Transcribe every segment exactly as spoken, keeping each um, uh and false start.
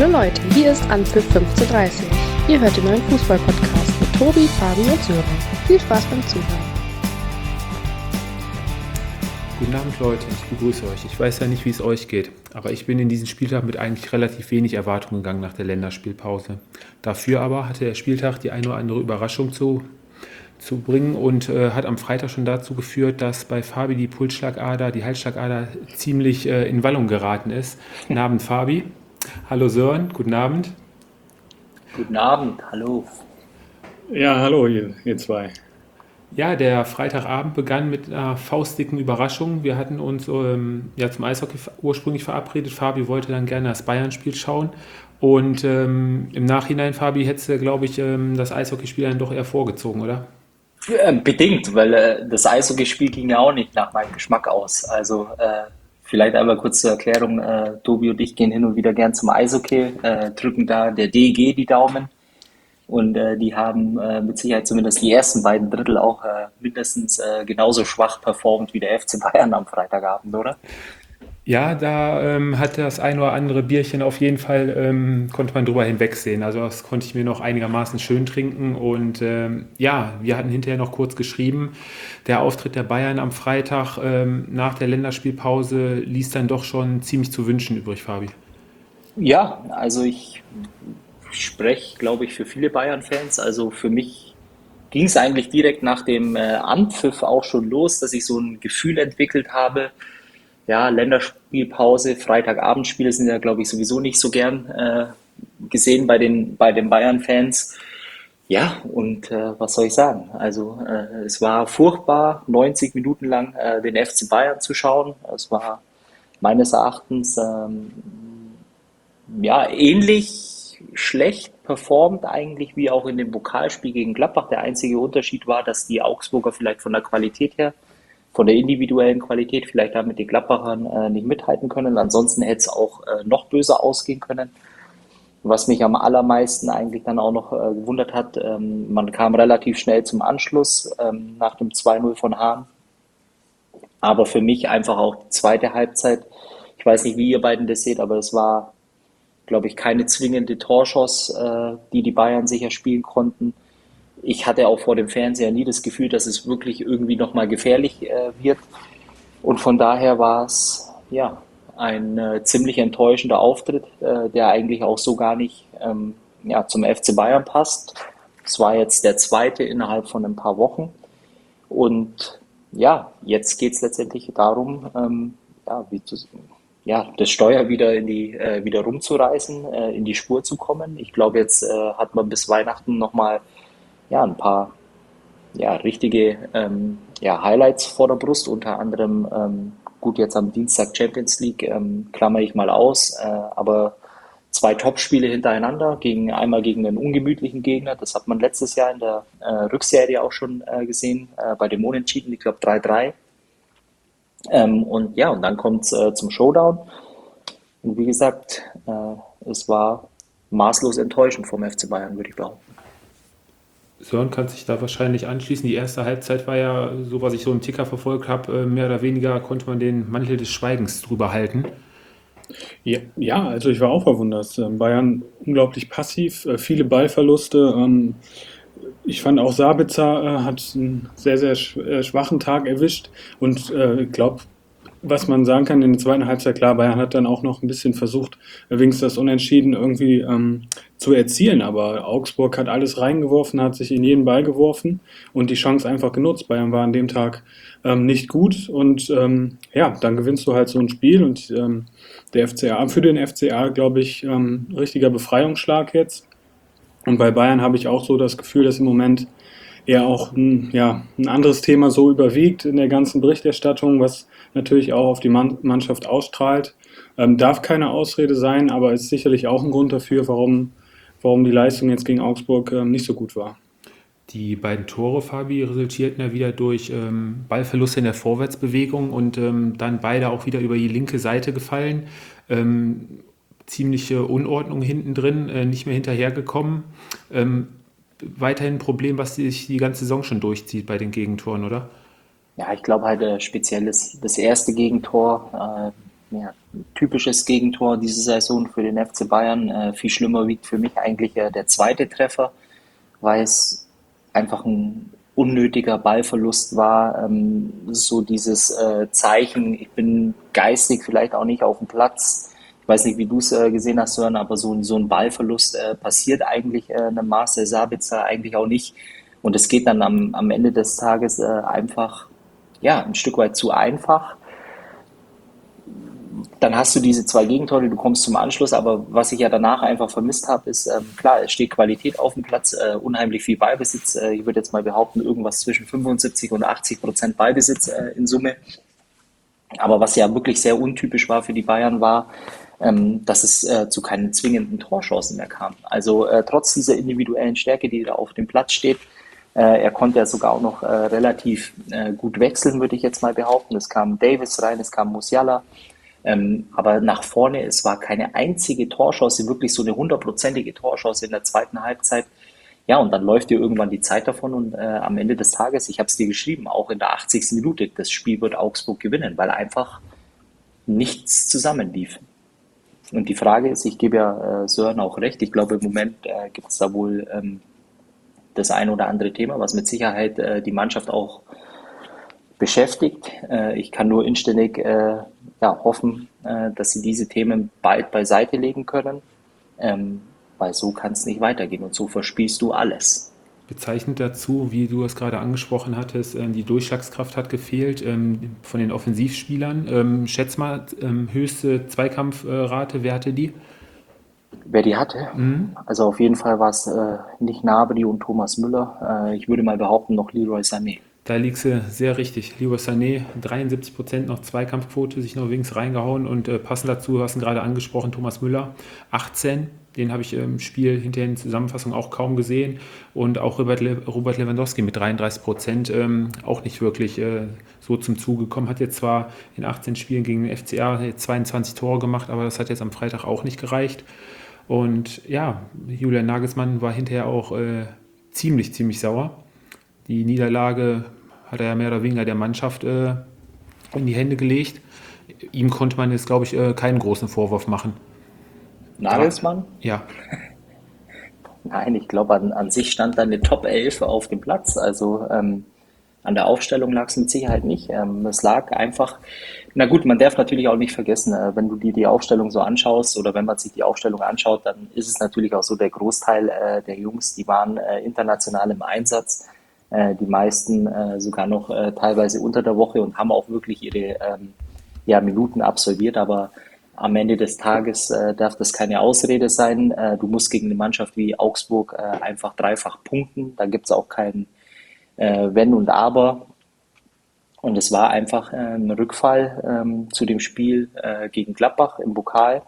Hallo Leute, hier ist Anpfiff fünfzehn Uhr dreißig. Ihr hört den neuen Fußball-Podcast mit Tobi, Fabi und Sören. Viel Spaß beim Zuhören. Guten Abend Leute, ich begrüße euch. Ich weiß ja nicht, wie es euch geht, aber ich bin in diesen Spieltag mit eigentlich relativ wenig Erwartungen gegangen nach der Länderspielpause. Dafür aber hatte der Spieltag die eine oder andere Überraschung zu, zu bringen und äh, hat am Freitag schon dazu geführt, dass bei Fabi die Pulsschlagader, die Halsschlagader ziemlich äh, in Wallung geraten ist. Guten Abend Fabi. Hallo Sören, guten Abend. Guten Abend, hallo. Ja, hallo ihr, ihr zwei. Ja, der Freitagabend begann mit einer faustdicken Überraschung. Wir hatten uns ähm, ja, zum Eishockey ursprünglich verabredet. Fabi wollte dann gerne das Bayern-Spiel schauen. Und ähm, im Nachhinein, Fabi, hättest du, glaube ich, ähm, das Eishockeyspiel dann doch eher vorgezogen, oder? Ja, bedingt, weil äh, das Eishockeyspiel ging ja auch nicht nach meinem Geschmack aus. Also äh, vielleicht einmal kurz zur Erklärung. Äh, Tobi und ich gehen hin und wieder gern zum Eishockey, äh, drücken da der D E G die Daumen. Und äh, die haben äh, mit Sicherheit zumindest die ersten beiden Drittel auch äh, mindestens äh, genauso schwach performt wie der F C Bayern am Freitagabend, oder? Ja, da ähm, hat das ein oder andere Bierchen auf jeden Fall, ähm, konnte man drüber hinwegsehen. Also das konnte ich mir noch einigermaßen schön trinken. Und ähm, ja, wir hatten hinterher noch kurz geschrieben, der Auftritt der Bayern am Freitag ähm, nach der Länderspielpause ließ dann doch schon ziemlich zu wünschen übrig, Fabi. Ja, also ich spreche, glaube ich, für viele Bayern-Fans. Also für mich ging es eigentlich direkt nach dem äh, Anpfiff auch schon los, dass ich so ein Gefühl entwickelt habe. Ja, Länderspielpause, Freitagabendspiele sind ja, glaube ich, sowieso nicht so gern äh, gesehen bei den, bei den Bayern-Fans. Ja, und äh, was soll ich sagen? Also äh, es war furchtbar, neunzig Minuten lang äh, den F C Bayern zu schauen. Es war meines Erachtens ähm, ja ähnlich schlecht performt eigentlich wie auch in dem Pokalspiel gegen Gladbach. Der einzige Unterschied war, dass die Augsburger vielleicht von der Qualität her, von der individuellen Qualität vielleicht da mit den Gladbachern äh, nicht mithalten können. Ansonsten hätte es auch äh, noch böser ausgehen können. Was mich am allermeisten eigentlich dann auch noch äh, gewundert hat, ähm, man kam relativ schnell zum Anschluss ähm, nach dem zwei null von Hahn. Aber für mich einfach auch die zweite Halbzeit. Ich weiß nicht, wie ihr beiden das seht, aber es war, glaube ich, keine zwingende Torchance, äh, die die Bayern sicher spielen konnten. Ich hatte auch vor dem Fernseher nie das Gefühl, dass es wirklich irgendwie nochmal gefährlich äh, wird. Und von daher war es ja ein äh, ziemlich enttäuschender Auftritt, äh, der eigentlich auch so gar nicht ähm, ja, zum F C Bayern passt. Es war jetzt der zweite innerhalb von ein paar Wochen. Und ja, jetzt geht es letztendlich darum, ähm, ja, wie zu, ja, das Steuer wieder in die äh, wieder rumzureißen, äh, in die Spur zu kommen. Ich glaube, jetzt äh, hat man bis Weihnachten nochmal ja, ein paar ja, richtige ähm, ja, Highlights vor der Brust, unter anderem ähm, gut jetzt am Dienstag Champions League, ähm, klammer ich mal aus, äh, aber zwei Topspiele hintereinander, gegen, einmal gegen einen ungemütlichen Gegner, das hat man letztes Jahr in der äh, Rückserie auch schon äh, gesehen, äh, bei dem Unentschieden, ich glaube drei drei. Ähm, und ja, und dann kommt es äh, zum Showdown. Und wie gesagt, äh, es war maßlos enttäuschend vom F C Bayern, würde ich behaupten. Sören kann sich da wahrscheinlich anschließen. Die erste Halbzeit war ja, so was ich so im Ticker verfolgt habe, mehr oder weniger konnte man den Mantel des Schweigens drüber halten. Ja, ja, also ich war auch verwundert. Ähm, Bayern unglaublich passiv, äh, viele Ballverluste. Ähm, ich fand auch Sabitzer äh, hat einen sehr, sehr sch äh, schwachen Tag erwischt. Und äh, ich glaube, was man sagen kann in der zweiten Halbzeit, klar, Bayern hat dann auch noch ein bisschen versucht, äh, wenigstens das Unentschieden irgendwie ähm, zu erzielen. Aber Augsburg hat alles reingeworfen, hat sich in jeden Ball geworfen und die Chance einfach genutzt. Bayern war an dem Tag ähm, nicht gut und ähm, ja, dann gewinnst du halt so ein Spiel und ähm, der F C A, für den F C A, glaube ich, ähm, richtiger Befreiungsschlag jetzt. Und bei Bayern habe ich auch so das Gefühl, dass im Moment eher auch ein, ja, ein anderes Thema so überwiegt in der ganzen Berichterstattung, was natürlich auch auf die Mann Mannschaft ausstrahlt. Ähm, darf keine Ausrede sein, aber ist sicherlich auch ein Grund dafür, warum, warum die Leistung jetzt gegen Augsburg ähm, nicht so gut war. Die beiden Tore, Fabi, resultierten ja wieder durch ähm, Ballverluste in der Vorwärtsbewegung und ähm, dann beide auch wieder über die linke Seite gefallen. Ähm, ziemliche Unordnung hinten drin, äh, nicht mehr hinterhergekommen. Ähm, weiterhin ein Problem, was sich die ganze Saison schon durchzieht bei den Gegentoren, oder? Ja, ich glaube halt äh, speziell das, das erste Gegentor. ja, ein typisches Gegentor diese Saison für den F C Bayern. Äh, viel schlimmer wiegt für mich eigentlich äh, der zweite Treffer, weil es einfach ein unnötiger Ballverlust war. Ähm, so dieses äh, Zeichen, ich bin geistig vielleicht auch nicht auf dem Platz. Ich weiß nicht, wie du es äh, gesehen hast, Sören, aber so, ein- so ein Ballverlust äh, passiert eigentlich äh, einem Marcel Sabitzer eigentlich auch nicht. Und es geht dann am, am Ende des Tages äh, einfach, ja, ein Stück weit zu einfach. Dann hast du diese zwei Gegentore, du kommst zum Anschluss, aber was ich ja danach einfach vermisst habe, ist, ähm, klar, es steht Qualität auf dem Platz, äh, unheimlich viel Ballbesitz. Äh, ich würde jetzt mal behaupten, irgendwas zwischen fünfundsiebzig und achtzig Prozent Ballbesitz äh, in Summe. Aber was ja wirklich sehr untypisch war für die Bayern, war, ähm, dass es äh, zu keinen zwingenden Torchancen mehr kam. Also äh, trotz dieser individuellen Stärke, die da auf dem Platz steht, äh, er konnte ja sogar auch noch äh, relativ äh, gut wechseln, würde ich jetzt mal behaupten. Es kam Davis rein, es kam Musiala. Ähm, aber nach vorne, es war keine einzige Torchance, wirklich so eine hundertprozentige Torchance in der zweiten Halbzeit. Ja, und dann läuft dir irgendwann die Zeit davon und äh, am Ende des Tages, ich habe es dir geschrieben, auch in der achtzigsten Minute, das Spiel wird Augsburg gewinnen, weil einfach nichts zusammenlief. Und die Frage ist, ich gebe ja äh, Sören auch recht, ich glaube im Moment äh, gibt es da wohl ähm, das ein oder andere Thema, was mit Sicherheit äh, die Mannschaft auch beschäftigt. Äh, ich kann nur inständig äh, ja, hoffen, äh, dass sie diese Themen bald beiseite legen können, ähm, weil so kann es nicht weitergehen und so verspielst du alles. Bezeichnend dazu, wie du es gerade angesprochen hattest, ähm, die Durchschlagskraft hat gefehlt ähm, von den Offensivspielern. Ähm, schätz mal, ähm, höchste Zweikampfrate, wer hatte die? Wer die hatte, Mhm. also auf jeden Fall war es äh, nicht Gnabry und Thomas Müller. Äh, ich würde mal behaupten, noch Leroy Sané. Da liegst du sehr richtig. Leroy Sané, dreiundsiebzig Prozent noch Zweikampfquote, sich noch wenigstens reingehauen. Und äh, passend dazu, du hast ihn gerade angesprochen, Thomas Müller, achtzehn. Den habe ich im Spiel hinterher in der Zusammenfassung auch kaum gesehen. Und auch Robert, Le Robert Lewandowski mit dreiunddreißig Prozent ähm, auch nicht wirklich äh, so zum Zuge gekommen. Hat jetzt zwar in achtzehn Spielen gegen den F C R zweiundzwanzig Tore gemacht, aber das hat jetzt am Freitag auch nicht gereicht. Und ja, Julian Nagelsmann war hinterher auch äh, ziemlich, ziemlich sauer. Die Niederlage hat er ja mehr oder weniger der Mannschaft äh, in die Hände gelegt. Ihm konnte man jetzt, glaube ich, äh, keinen großen Vorwurf machen. Gra Nagelsmann? ja, Nein, ich glaube, an, an sich stand da eine Top elf auf dem Platz. Also ähm, an der Aufstellung lag es mit Sicherheit nicht. Ähm, es lag einfach, na gut, man darf natürlich auch nicht vergessen, äh, wenn du dir die Aufstellung so anschaust oder wenn man sich die Aufstellung anschaut, dann ist es natürlich auch so, der Großteil äh, der Jungs, die waren äh, international im Einsatz. Äh, die meisten äh, sogar noch äh, teilweise unter der Woche und haben auch wirklich ihre ähm, ja, Minuten absolviert. Aber am Ende des Tages äh, darf das keine Ausrede sein. Äh, du musst gegen eine Mannschaft wie Augsburg äh, einfach dreifach punkten. Da gibt es auch kein äh, Wenn und Aber. Und es war einfach äh, ein Rückfall ähm, zu dem Spiel äh, gegen Gladbach im Pokal.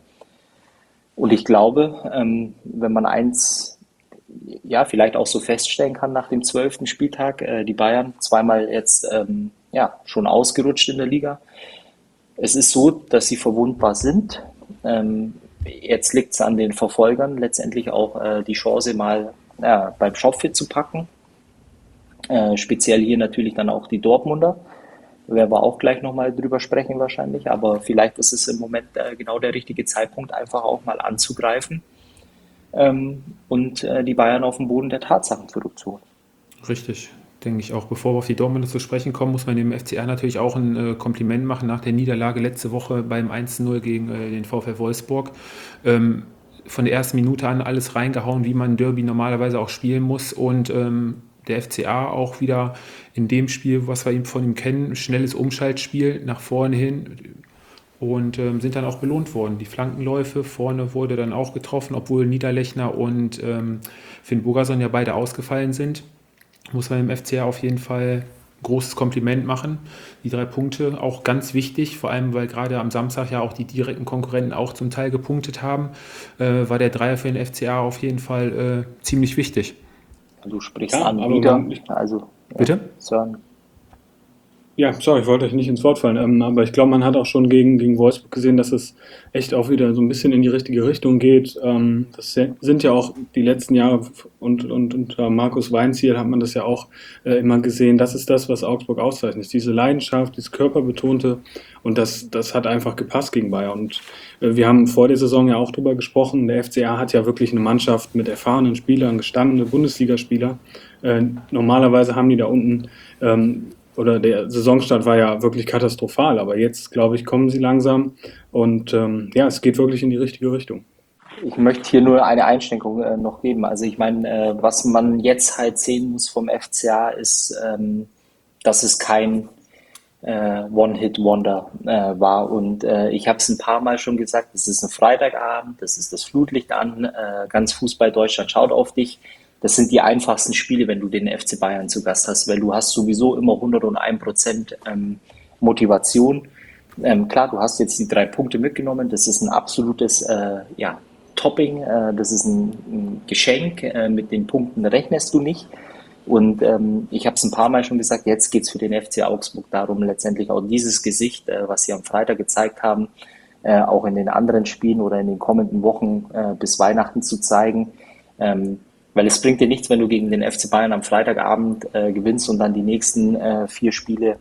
Und ich glaube, ähm, wenn man eins ja vielleicht auch so feststellen kann nach dem zwölften Spieltag, äh, die Bayern zweimal jetzt ähm, ja schon ausgerutscht in der Liga. Es ist so, dass sie verwundbar sind. Ähm, jetzt liegt es an den Verfolgern, letztendlich auch äh, die Chance mal ja, beim Schopfe zu packen. Äh, speziell hier natürlich dann auch die Dortmunder. Werden wir auch gleich nochmal drüber sprechen wahrscheinlich. Aber vielleicht ist es im Moment äh, genau der richtige Zeitpunkt, einfach auch mal anzugreifen ähm, und äh, die Bayern auf den Boden der Tatsachen zurückzuholen. richtig. Denke ich auch. Bevor wir auf die Dortmunder zu sprechen kommen, muss man dem F C R natürlich auch ein äh, Kompliment machen nach der Niederlage letzte Woche beim eins zu null gegen äh, den VfL Wolfsburg. Ähm, von der ersten Minute an alles reingehauen, wie man ein Derby normalerweise auch spielen muss. Und ähm, der F C A auch wieder in dem Spiel, was wir von ihm kennen, schnelles Umschaltspiel nach vorne hin und ähm, sind dann auch belohnt worden. Die Flankenläufe vorne wurde dann auch getroffen, obwohl Niederlechner und ähm, Finn Bogason ja beide ausgefallen sind. Muss man dem F C A auf jeden Fall ein großes Kompliment machen. Die drei Punkte auch ganz wichtig, vor allem weil gerade am Samstag ja auch die direkten Konkurrenten auch zum Teil gepunktet haben, äh, war der Dreier für den F C A auf jeden Fall äh, ziemlich wichtig. Du sprichst Ja, an aber wieder, man, ich, also ja, Bitte? Sören, Ja, sorry, ich wollte euch nicht ins Wort fallen, ähm, aber ich glaube, man hat auch schon gegen, gegen Wolfsburg gesehen, dass es echt auch wieder so ein bisschen in die richtige Richtung geht. Ähm, das se- sind ja auch die letzten Jahre und, und unter Markus Weinzierl hat man das ja auch äh, immer gesehen. Das ist das, was Augsburg auszeichnet. Diese Leidenschaft, dieses Körperbetonte und das, das hat einfach gepasst gegen Bayern. Und äh, wir haben vor der Saison ja auch drüber gesprochen. Der F C A hat ja wirklich eine Mannschaft mit erfahrenen Spielern, gestandene Bundesligaspieler. Äh, normalerweise haben die da unten ähm, oder der Saisonstart war ja wirklich katastrophal, aber jetzt, glaube ich, kommen sie langsam und ähm, ja, es geht wirklich in die richtige Richtung. Ich möchte hier nur eine Einschränkung äh, noch geben. Also ich meine, äh, was man jetzt halt sehen muss vom F C A ist, ähm, dass es kein äh, One-Hit-Wonder äh, war. Und äh, ich habe es ein paar Mal schon gesagt, es ist ein Freitagabend, das ist das Flutlicht an, äh, ganz Fußball Deutschland schaut auf dich. Das sind die einfachsten Spiele, wenn du den F C Bayern zu Gast hast, weil du hast sowieso immer hunderteins Prozent ähm, Motivation. Ähm, klar, du hast jetzt die drei Punkte mitgenommen, das ist ein absolutes äh, ja, Topping, äh, das ist ein, ein Geschenk, äh, mit den Punkten rechnest du nicht. Und ähm, ich habe es ein paar Mal schon gesagt, jetzt geht es für den F C Augsburg darum, letztendlich auch dieses Gesicht, äh, was sie am Freitag gezeigt haben, äh, auch in den anderen Spielen oder in den kommenden Wochen äh, bis Weihnachten zu zeigen. Ähm, weil es bringt dir nichts, wenn du gegen den F C Bayern am Freitagabend äh, gewinnst und dann die nächsten äh, vier Spiele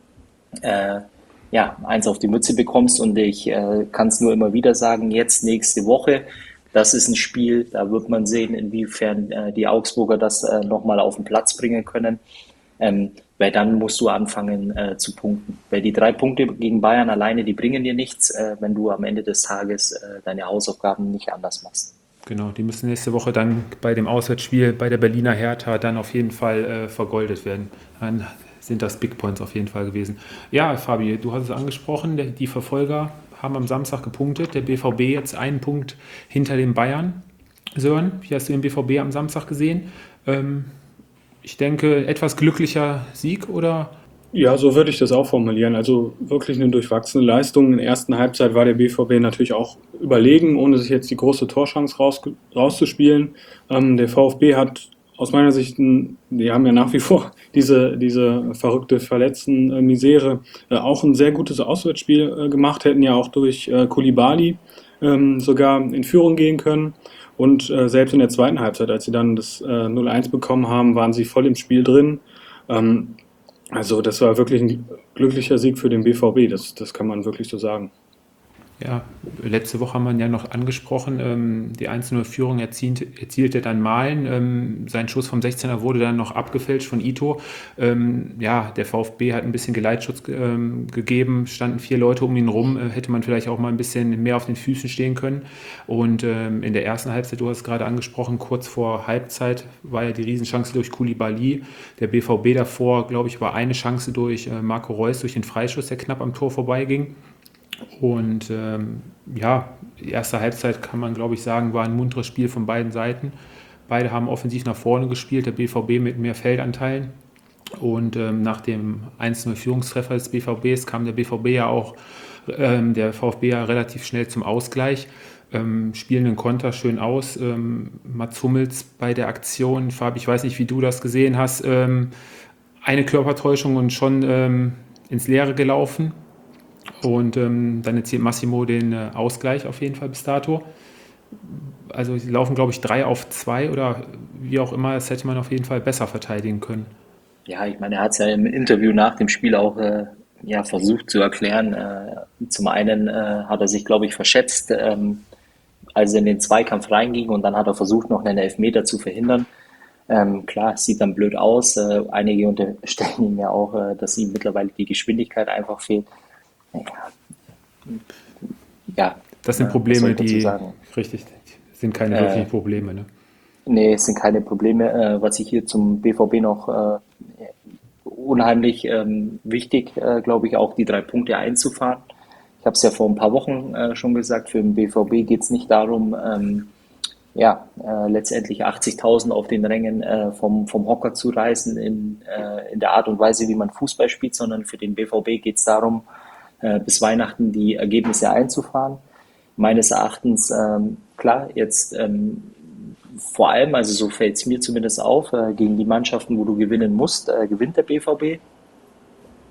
äh, ja, eins auf die Mütze bekommst. Und ich äh, kann es nur immer wieder sagen, jetzt nächste Woche, das ist ein Spiel, da wird man sehen, inwiefern äh, die Augsburger das äh, nochmal auf den Platz bringen können. Ähm, weil dann musst du anfangen äh, zu punkten. Weil die drei Punkte gegen Bayern alleine, die bringen dir nichts, äh, wenn du am Ende des Tages äh, deine Hausaufgaben nicht anders machst. Genau, die müssen nächste Woche dann bei dem Auswärtsspiel bei der Berliner Hertha dann auf jeden Fall äh, vergoldet werden. Dann sind das Big Points auf jeden Fall gewesen. Ja, Fabi, du hast es angesprochen, der, die Verfolger haben am Samstag gepunktet. Der B V B jetzt einen Punkt hinter den Bayern. Sören, wie hast du den B V B am Samstag gesehen? Ähm, ich denke, etwas glücklicher Sieg oder? Ja, so würde ich das auch formulieren. Also wirklich eine durchwachsene Leistung. In der ersten Halbzeit war der B V B natürlich auch überlegen, ohne sich jetzt die große Torchance raus, rauszuspielen. Ähm, der VfB hat aus meiner Sicht, ein, die haben ja nach wie vor diese, diese verrückte Verletzten-Misere, äh, auch ein sehr gutes Auswärtsspiel äh, gemacht, hätten ja auch durch äh, Koulibaly ähm, sogar in Führung gehen können. Und äh, selbst in der zweiten Halbzeit, als sie dann das äh, null eins bekommen haben, waren sie voll im Spiel drin. Ähm, also das war wirklich ein glücklicher Sieg für den B V B, das, das kann man wirklich so sagen. Ja, letzte Woche haben wir ihn ja noch angesprochen, ähm, die eins null Führung erzielte, erzielte dann Malen, ähm, sein Schuss vom sechzehner wurde dann noch abgefälscht von Ito. Ähm, ja, der VfB hat ein bisschen Geleitschutz ähm, gegeben, standen vier Leute um ihn rum, äh, hätte man vielleicht auch mal ein bisschen mehr auf den Füßen stehen können. Und ähm, in der ersten Halbzeit, du hast es gerade angesprochen, kurz vor Halbzeit war ja die Riesenchance durch Koulibaly. Der B V B davor, glaube ich, war eine Chance durch äh, Marco Reus, durch den Freischuss, der knapp am Tor vorbeiging. Und ähm, ja, die erste Halbzeit kann man, glaube ich, sagen, war ein munteres Spiel von beiden Seiten. Beide haben offensiv nach vorne gespielt, der B V B mit mehr Feldanteilen. Und ähm, nach dem eins null Führungstreffer des B V Bs kam der B V B ja auch, ähm, der VfB ja relativ schnell zum Ausgleich. Ähm, spielen den Konter schön aus. Ähm, Mats Hummels bei der Aktion, Fabi, ich weiß nicht, wie du das gesehen hast, ähm, eine Körpertäuschung und schon ähm, ins Leere gelaufen. Und ähm, dann erzielt Massimo den äh, Ausgleich auf jeden Fall bis dato. Also sie laufen, glaube ich, drei auf zwei oder wie auch immer, das hätte man auf jeden Fall besser verteidigen können. Ja, ich meine, er hat es ja im Interview nach dem Spiel auch äh, ja, versucht zu erklären. Äh, zum einen äh, hat er sich, glaube ich, verschätzt, ähm, als er in den Zweikampf reinging und dann hat er versucht, noch einen Elfmeter zu verhindern. Ähm, klar, es sieht dann blöd aus. Äh, einige unterstellen ihm ja auch, äh, dass ihm mittlerweile die Geschwindigkeit einfach fehlt. Ja, ja, Das sind äh, was soll Probleme, ich dazu die, sagen? richtig, sind keine Äh, wirklichen Probleme. Ne? Nee, es sind keine Probleme. Äh, was ich hier zum B V B noch äh, unheimlich ähm, wichtig, äh, glaube ich, auch die drei Punkte einzufahren. Ich habe es ja vor ein paar Wochen äh, schon gesagt, für den B V B geht es nicht darum, ähm, ja, äh, letztendlich achtzigtausend auf den Rängen äh, vom, vom Hocker zu reißen in, äh, in der Art und Weise, wie man Fußball spielt, sondern für den B V B geht es darum, äh, bis Weihnachten die Ergebnisse einzufahren. Meines Erachtens, ähm, klar, jetzt ähm, vor allem, also so fällt es mir zumindest auf, äh, gegen die Mannschaften, wo du gewinnen musst, äh, gewinnt der B V B.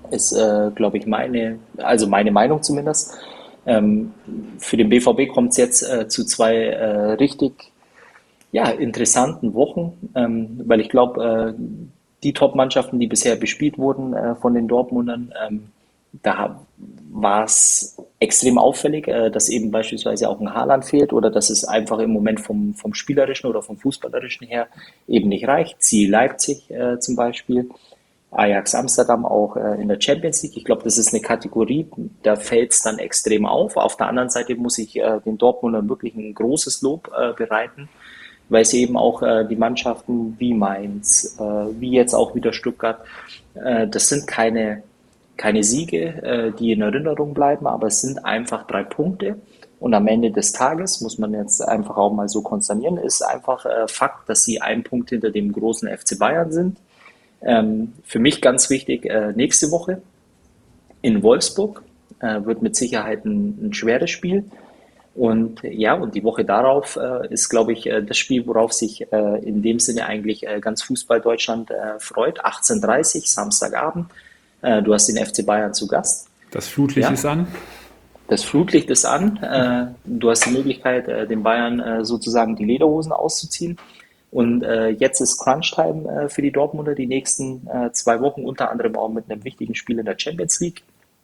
ist, äh, glaube ich, meine, also meine Meinung zumindest. Ähm, für den B V B kommt es jetzt äh, zu zwei äh, richtig ja, interessanten Wochen, ähm, weil ich glaube, äh, die Top-Mannschaften, die bisher bespielt wurden äh, von den Dortmundern, ähm, da war es extrem auffällig, äh, dass eben beispielsweise auch ein Haaland fehlt oder dass es einfach im Moment vom, vom Spielerischen oder vom Fußballerischen her eben nicht reicht. Siehe Leipzig äh, zum Beispiel, Ajax Amsterdam auch äh, in der Champions League. Ich glaube, das ist eine Kategorie, da fällt es dann extrem auf. Auf der anderen Seite muss ich äh, den Dortmundern wirklich ein großes Lob äh, bereiten, weil sie eben auch äh, die Mannschaften wie Mainz, äh, wie jetzt auch wieder Stuttgart, äh, das sind keine, keine Siege, äh, die in Erinnerung bleiben, aber es sind einfach drei Punkte. Und am Ende des Tages, muss man jetzt einfach auch mal so konstatieren, ist einfach äh, Fakt, dass sie ein Punkt hinter dem großen F C Bayern sind. Ähm, für mich ganz wichtig, äh, nächste Woche in Wolfsburg äh, wird mit Sicherheit ein, ein schweres Spiel. Und ja, und die Woche darauf äh, ist, glaube ich, äh, das Spiel, worauf sich äh, in dem Sinne eigentlich äh, ganz Fußball Deutschland äh, freut. achtzehn Uhr dreißig, Samstagabend. Äh, du hast den F C Bayern zu Gast. Das Flutlicht Ja, ist an. das Flutlicht ist an. Äh, du hast die Möglichkeit, äh, den Bayern äh, sozusagen die Lederhosen auszuziehen. Und äh, jetzt ist Crunch-Time äh, für die Dortmunder die nächsten äh, zwei Wochen, unter anderem auch mit einem wichtigen Spiel in der Champions League.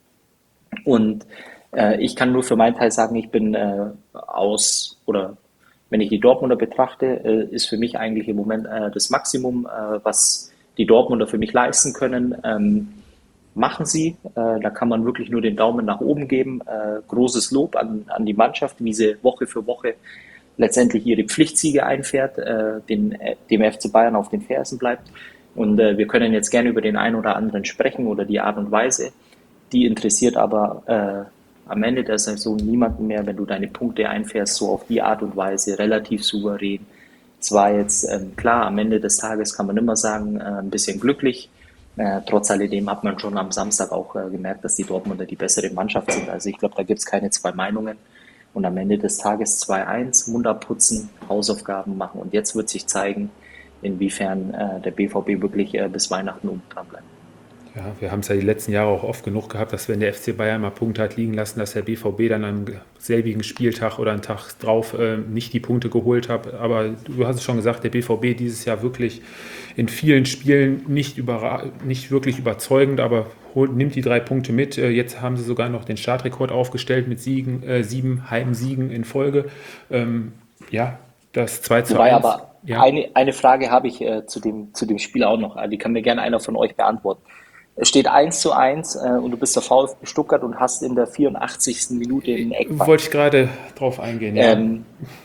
Und äh, ich kann nur für meinen Teil sagen, ich bin äh, aus, oder wenn ich die Dortmunder betrachte, äh, ist für mich eigentlich im Moment äh, das Maximum, äh, was die Dortmunder für mich leisten können. Ähm, machen sie. Äh, da kann man wirklich nur den Daumen nach oben geben. Äh, großes Lob an, an die Mannschaft, wie sie Woche für Woche letztendlich ihre Pflichtsiege einfährt, äh, den, äh, dem F C Bayern auf den Fersen bleibt. Und äh, wir können jetzt gerne über den einen oder anderen sprechen oder die Art und Weise. Die interessiert aber äh, am Ende der Saison niemanden mehr, wenn du deine Punkte einfährst, so auf die Art und Weise, relativ souverän. Es war jetzt ähm, klar, am Ende des Tages kann man immer sagen, äh, ein bisschen glücklich. Äh, trotz alledem hat man schon am Samstag auch äh, gemerkt, dass die Dortmunder die bessere Mannschaft sind. Also ich glaube, da gibt es keine zwei Meinungen. Und am Ende des Tages zwei eins, Mund abputzen, Hausaufgaben machen. Und jetzt wird sich zeigen, inwiefern äh, der B V B wirklich äh, bis Weihnachten oben dran bleibt. Ja, wir haben es ja die letzten Jahre auch oft genug gehabt, dass wenn der F C Bayern mal Punkte hat liegen lassen, dass der B V B dann am selbigen Spieltag oder einen Tag drauf äh, nicht die Punkte geholt hat. Aber du hast es schon gesagt, der B V B dieses Jahr wirklich in vielen Spielen nicht, überra- nicht wirklich überzeugend, aber holt, nimmt die drei Punkte mit. Äh, jetzt haben sie sogar noch den Startrekord aufgestellt mit Siegen, äh, sieben Heimsiegen in Folge. Ähm, ja, das zwei zu Wobei eins. aber Ja. eine, eine Frage habe ich äh, zu dem, zu dem Spiel auch noch. Die kann mir gerne einer von euch beantworten. Es steht eins zu eins äh, und du bist der VfB Stuttgart und hast in der vierundachtzigsten Minute einen Eckball. Wollte ich gerade drauf eingehen. Ja. Ähm,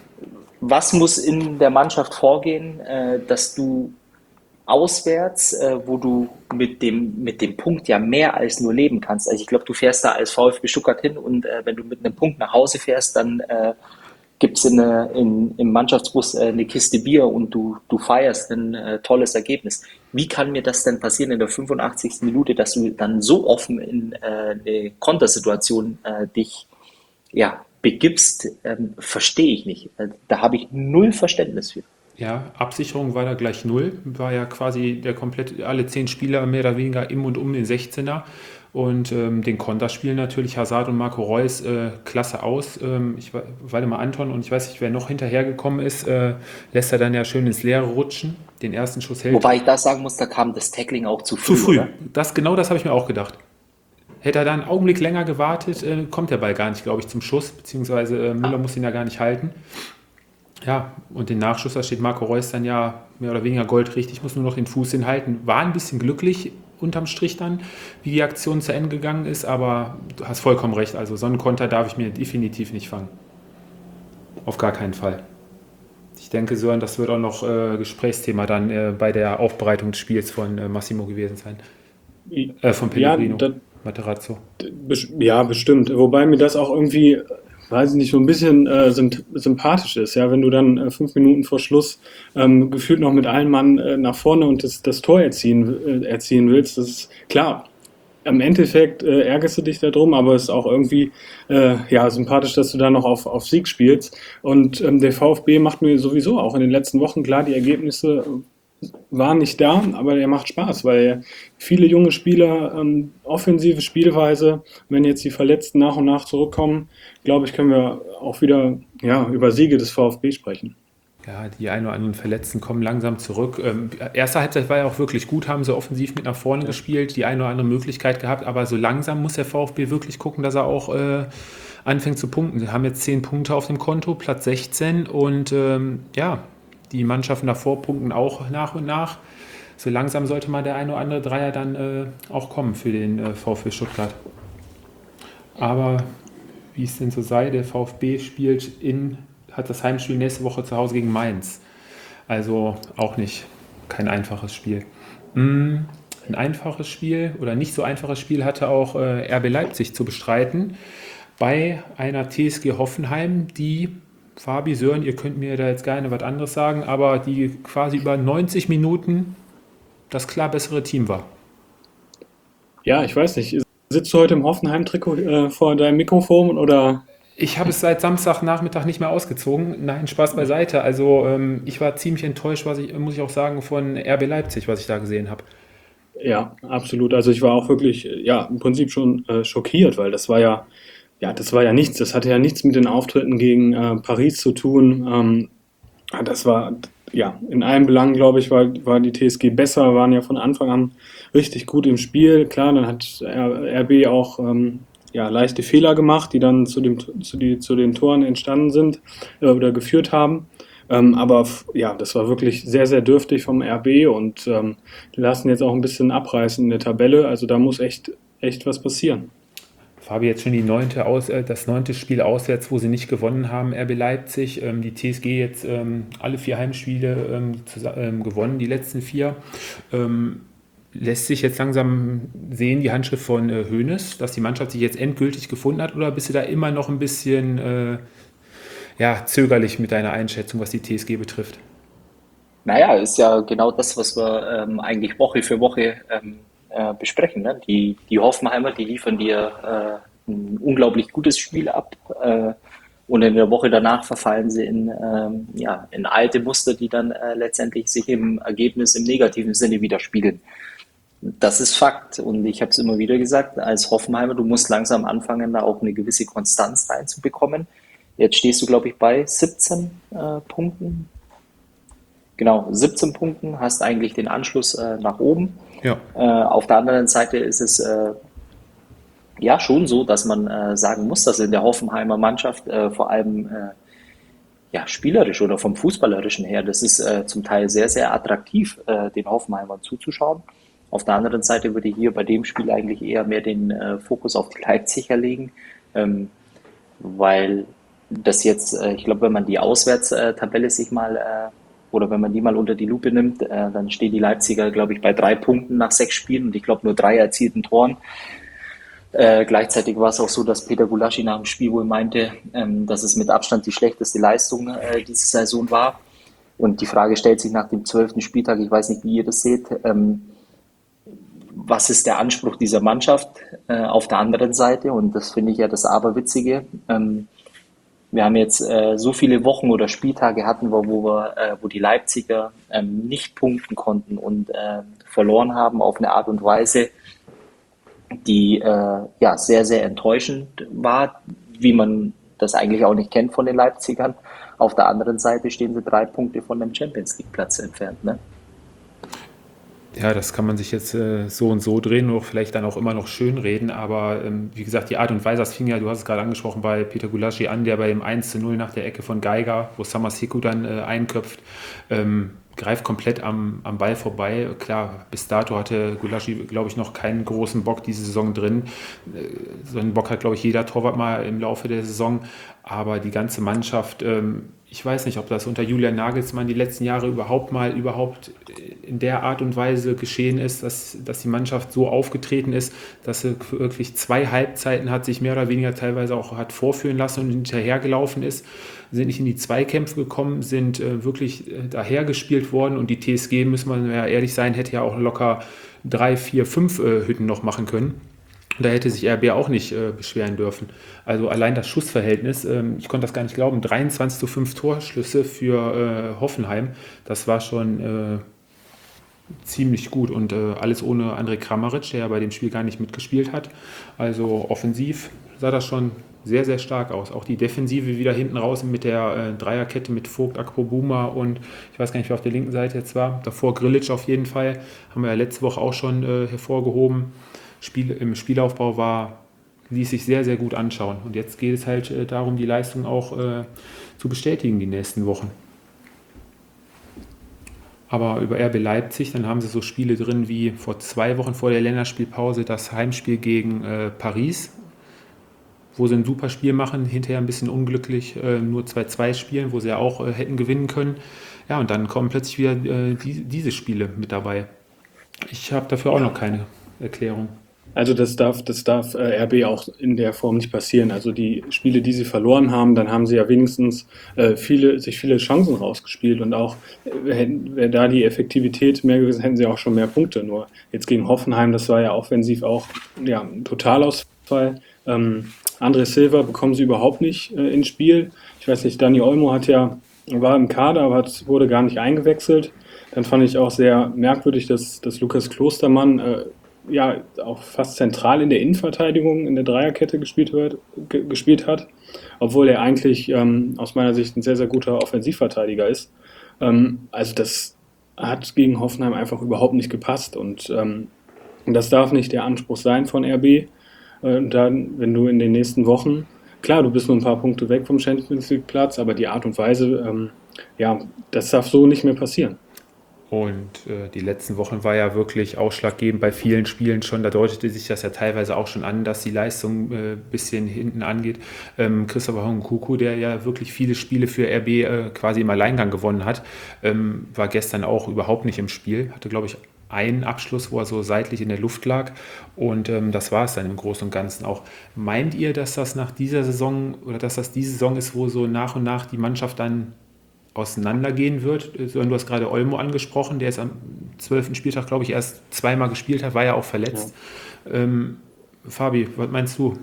was muss in der Mannschaft vorgehen, äh, dass du auswärts, äh, wo du mit dem, mit dem Punkt ja mehr als nur leben kannst. Also ich glaube, du fährst da als VfB Stuttgart hin und äh, wenn du mit einem Punkt nach Hause fährst, dann äh, gibt es in, in, im Mannschaftsbus äh, eine Kiste Bier und du, du feierst ein äh, tolles Ergebnis. Wie kann mir das denn passieren in der fünfundachtzigsten Minute, dass du dann so offen in äh, eine Kontersituation äh, dich ja, begibst? Ähm, verstehe ich nicht. Äh, da habe ich null Verständnis für. Ja, Absicherung war da gleich null, war ja quasi der komplett, alle zehn Spieler mehr oder weniger im und um den sechzehner und ähm, den Konter spielen natürlich Hazard und Marco Reus äh, klasse aus. Ähm, ich warte mal, Anton und ich weiß nicht, wer noch hinterhergekommen ist, äh, lässt er dann ja schön ins Leere rutschen, den ersten Schuss hält. Wobei ich da sagen muss, da kam das Tackling auch zu früh. Zu früh, oder? das, genau das habe ich mir auch gedacht. Hätte er da einen Augenblick länger gewartet, äh, kommt der Ball gar nicht, glaube ich, zum Schuss, beziehungsweise äh, Müller muss ihn ja gar nicht halten. Ja, und den Nachschuss, da steht Marco Reus dann ja mehr oder weniger goldrichtig, muss nur noch den Fuß hinhalten. War ein bisschen glücklich unterm Strich dann, wie die Aktion zu Ende gegangen ist, aber du hast vollkommen recht, also so einen Konter darf ich mir definitiv nicht fangen. Auf gar keinen Fall. Ich denke, Sören, das wird auch noch äh, Gesprächsthema dann äh, bei der Aufbereitung des Spiels von äh, Massimo gewesen sein. Äh, von Pellegrino, Ja, da, Materazzo. ja, bestimmt. Wobei mir das auch irgendwie, weiß ich nicht, so ein bisschen äh, sympathisch ist, ja, wenn du dann äh, fünf Minuten vor Schluss ähm, gefühlt noch mit allen Mann äh, nach vorne und das, das Tor erzielen, äh, erzielen willst. Das ist klar. Im Endeffekt äh, ärgerst du dich darum, aber es ist auch irgendwie äh, ja, sympathisch, dass du da noch auf, auf Sieg spielst. Und ähm, der VfB macht mir sowieso auch in den letzten Wochen klar, die Ergebnisse war nicht da, aber der macht Spaß, weil viele junge Spieler, ähm, offensive Spielweise, wenn jetzt die Verletzten nach und nach zurückkommen, glaube ich, können wir auch wieder ja, über Siege des VfB sprechen. Ja, die ein oder anderen Verletzten kommen langsam zurück. Ähm, erste Halbzeit war ja auch wirklich gut, haben sie offensiv mit nach vorne Ja. gespielt, die eine oder andere Möglichkeit gehabt, aber so langsam muss der VfB wirklich gucken, dass er auch äh, anfängt zu punkten. Sie haben jetzt zehn Punkte auf dem Konto, Platz sechzehn und ähm, ja, die Mannschaften davor punkten auch nach und nach. So langsam sollte mal der ein oder andere Dreier dann äh, auch kommen für den äh, VfB Stuttgart. Aber wie es denn so sei, der VfB spielt in, hat das Heimspiel nächste Woche zu Hause gegen Mainz. Also auch nicht kein einfaches Spiel. Mm, Ein einfaches Spiel oder nicht so einfaches Spiel hatte auch äh, R B Leipzig zu bestreiten bei einer T S G Hoffenheim, die, Fabi, Sören, ihr könnt mir da jetzt gerne was anderes sagen, aber die quasi über neunzig Minuten das klar bessere Team war. Ja, ich weiß nicht, sitzt du heute im Hoffenheim-Trikot äh, vor deinem Mikrofon oder? Ich habe es seit Samstagnachmittag nicht mehr ausgezogen. Nein, Spaß beiseite. Also ähm, ich war ziemlich enttäuscht, was ich, muss ich auch sagen, von R B Leipzig, was ich da gesehen habe. Ja, absolut. Also ich war auch wirklich, äh, ja, im Prinzip schon äh, schockiert, weil das war ja, ja, das war ja nichts. Das hatte ja nichts mit den Auftritten gegen äh, Paris zu tun. Ähm, ja, das war, ja, in allen Belangen, glaube ich, war, war die T S G besser, waren ja von Anfang an richtig gut im Spiel. Klar, dann hat R- RB auch ähm, ja, leichte Fehler gemacht, die dann zu, dem, zu, die, zu den Toren entstanden sind äh, oder geführt haben. Ähm, aber f- ja, das war wirklich sehr, sehr dürftig vom R B und ähm, die lassen jetzt auch ein bisschen abreißen in der Tabelle. Also da muss echt, echt was passieren. Fabi, jetzt schon die neunte Aus, äh, das neunte Spiel auswärts, wo sie nicht gewonnen haben, R B Leipzig. Ähm, die T S G jetzt ähm, alle vier Heimspiele ähm, zusa- ähm, gewonnen, die letzten vier. Ähm, lässt sich jetzt langsam sehen, die Handschrift von äh, Hoeneß, dass die Mannschaft sich jetzt endgültig gefunden hat, oder bist du da immer noch ein bisschen äh, ja, zögerlich mit deiner Einschätzung, was die T S G betrifft? Naja, ist ja genau das, was wir ähm, eigentlich Woche für Woche ähm, äh, besprechen. Ne? Die, die Hoffenheimer, die liefern dir äh, ein unglaublich gutes Spiel ab. Äh, und in der Woche danach verfallen sie in, ähm, ja, in alte Muster, die dann äh, letztendlich sich im Ergebnis im negativen Sinne widerspiegeln. Das ist Fakt. Und ich habe es immer wieder gesagt, als Hoffenheimer, du musst langsam anfangen, da auch eine gewisse Konstanz reinzubekommen. Jetzt stehst du, glaube ich, bei siebzehn äh, Punkten. Genau, siebzehn Punkten, hast eigentlich den Anschluss äh, nach oben. Ja. Äh, auf der anderen Seite ist es äh, ja schon so, dass man äh, sagen muss, dass in der Hoffenheimer Mannschaft äh, vor allem äh, ja, spielerisch oder vom Fußballerischen her, das ist äh, zum Teil sehr, sehr attraktiv, äh, den Hoffenheimern zuzuschauen. Auf der anderen Seite würde ich hier bei dem Spiel eigentlich eher mehr den äh, Fokus auf die Leipziger legen, ähm, weil das jetzt, äh, ich glaube, wenn man die Auswärtstabelle sich mal äh, oder wenn man die mal unter die Lupe nimmt, äh, dann stehen die Leipziger, glaube ich, bei drei Punkten nach sechs Spielen und ich glaube nur drei erzielten Toren. Äh, gleichzeitig war es auch so, dass Peter Gulaschi nach dem Spiel wohl meinte, ähm, dass es mit Abstand die schlechteste Leistung äh, diese Saison war. Und die Frage stellt sich nach dem zwölften Spieltag, ich weiß nicht, wie ihr das seht, ähm, was ist der Anspruch dieser Mannschaft äh, auf der anderen Seite? Und das finde ich ja das Aberwitzige. Ähm, wir haben jetzt äh, so viele Wochen oder Spieltage hatten, wo, wo, wir, äh, wo die Leipziger ähm, nicht punkten konnten und äh, verloren haben auf eine Art und Weise, die äh, ja sehr, sehr enttäuschend war, wie man das eigentlich auch nicht kennt von den Leipzigern. Auf der anderen Seite stehen sie drei Punkte von dem Champions League Platz entfernt. Ne? Ja, das kann man sich jetzt äh, so und so drehen oder vielleicht dann auch immer noch schön reden, aber ähm, wie gesagt, die Art und Weise, das fing ja, du hast es gerade angesprochen, bei Peter Gulaschi an, der bei dem eins zu null nach der Ecke von Geiger, wo Samasiku dann äh, einköpft, ähm, greift komplett am, am Ball vorbei. Klar, bis dato hatte Gulaschi, glaube ich, noch keinen großen Bock diese Saison drin. Äh, so einen Bock hat, glaube ich, jeder Torwart mal im Laufe der Saison, aber die ganze Mannschaft, ähm, ich weiß nicht, ob das unter Julian Nagelsmann die letzten Jahre überhaupt mal überhaupt in der Art und Weise geschehen ist, dass, dass die Mannschaft so aufgetreten ist, dass sie wirklich zwei Halbzeiten hat, sich mehr oder weniger teilweise auch hat vorführen lassen und hinterhergelaufen ist, sind nicht in die Zweikämpfe gekommen, sind äh, wirklich äh, dahergespielt worden und die T S G, müssen wir ja ehrlich sein, hätte ja auch locker drei, vier, fünf äh, Hütten noch machen können. Da hätte sich R B auch nicht äh, beschweren dürfen. Also allein das Schussverhältnis, ähm, ich konnte das gar nicht glauben, dreiundzwanzig zu fünf Torschüsse für äh, Hoffenheim, das war schon äh, ziemlich gut und äh, alles ohne Andrej Kramaric, der ja bei dem Spiel gar nicht mitgespielt hat. Also offensiv sah das schon sehr, sehr stark aus. Auch die Defensive wieder hinten raus mit der äh, Dreierkette mit Vogt, Akpobuma und ich weiß gar nicht, wer auf der linken Seite jetzt war. Davor Grilic auf jeden Fall. Haben wir ja letzte Woche auch schon äh, hervorgehoben. Spiel, Im Spielaufbau war, ließ sich sehr, sehr gut anschauen. Und jetzt geht es halt äh, darum, die Leistung auch äh, zu bestätigen die nächsten Wochen. Aber über R B Leipzig, dann haben sie so Spiele drin wie vor zwei Wochen vor der Länderspielpause das Heimspiel gegen äh, Paris, wo sie ein super Spiel machen, hinterher ein bisschen unglücklich äh, nur zwei zwei spielen, wo sie ja auch äh, hätten gewinnen können. Ja, und dann kommen plötzlich wieder äh, die, diese Spiele mit dabei. Ich habe dafür auch noch keine Erklärung. Also das darf, das darf äh, R B auch in der Form nicht passieren. Also die Spiele, die sie verloren haben, dann haben sie ja wenigstens äh, viele, sich viele Chancen rausgespielt und auch äh, wäre da die Effektivität mehr gewesen, hätten sie auch schon mehr Punkte. Nur jetzt gegen Hoffenheim, das war ja offensiv auch ja, ein Totalausfall. Ähm, André Silva bekommen sie überhaupt nicht äh, ins Spiel. Ich weiß nicht, Dani Olmo hat ja, war im Kader, aber hat, wurde gar nicht eingewechselt. Dann fand ich auch sehr merkwürdig, dass, dass Lukas Klostermann äh, ja auch fast zentral in der Innenverteidigung in der Dreierkette gespielt, wird, ge- gespielt hat, obwohl er eigentlich ähm, aus meiner Sicht ein sehr, sehr guter Offensivverteidiger ist. Ähm, also das hat gegen Hoffenheim einfach überhaupt nicht gepasst und ähm, das darf nicht der Anspruch sein von R B. Äh, und dann, wenn du in den nächsten Wochen, klar, du bist nur ein paar Punkte weg vom Champions League Platz, aber die Art und Weise, ähm, ja, das darf so nicht mehr passieren. Und äh, die letzten Wochen war ja wirklich ausschlaggebend bei vielen Spielen schon. Da deutete sich das ja teilweise auch schon an, dass die Leistung ein äh, bisschen hinten angeht. Ähm, Christopher Nkunku, der ja wirklich viele Spiele für R B äh, quasi im Alleingang gewonnen hat, ähm, war gestern auch überhaupt nicht im Spiel. Hatte, glaube ich, einen Abschluss, wo er so seitlich in der Luft lag. Und ähm, das war es dann im Großen und Ganzen auch. Meint ihr, dass das nach dieser Saison oder dass das die Saison ist, wo so nach und nach die Mannschaft dann auseinandergehen wird? Du hast gerade Olmo angesprochen, der ist am zwölften Spieltag, glaube ich, erst zweimal gespielt hat, war ja auch verletzt. Ja. Ähm, Fabi, was meinst du?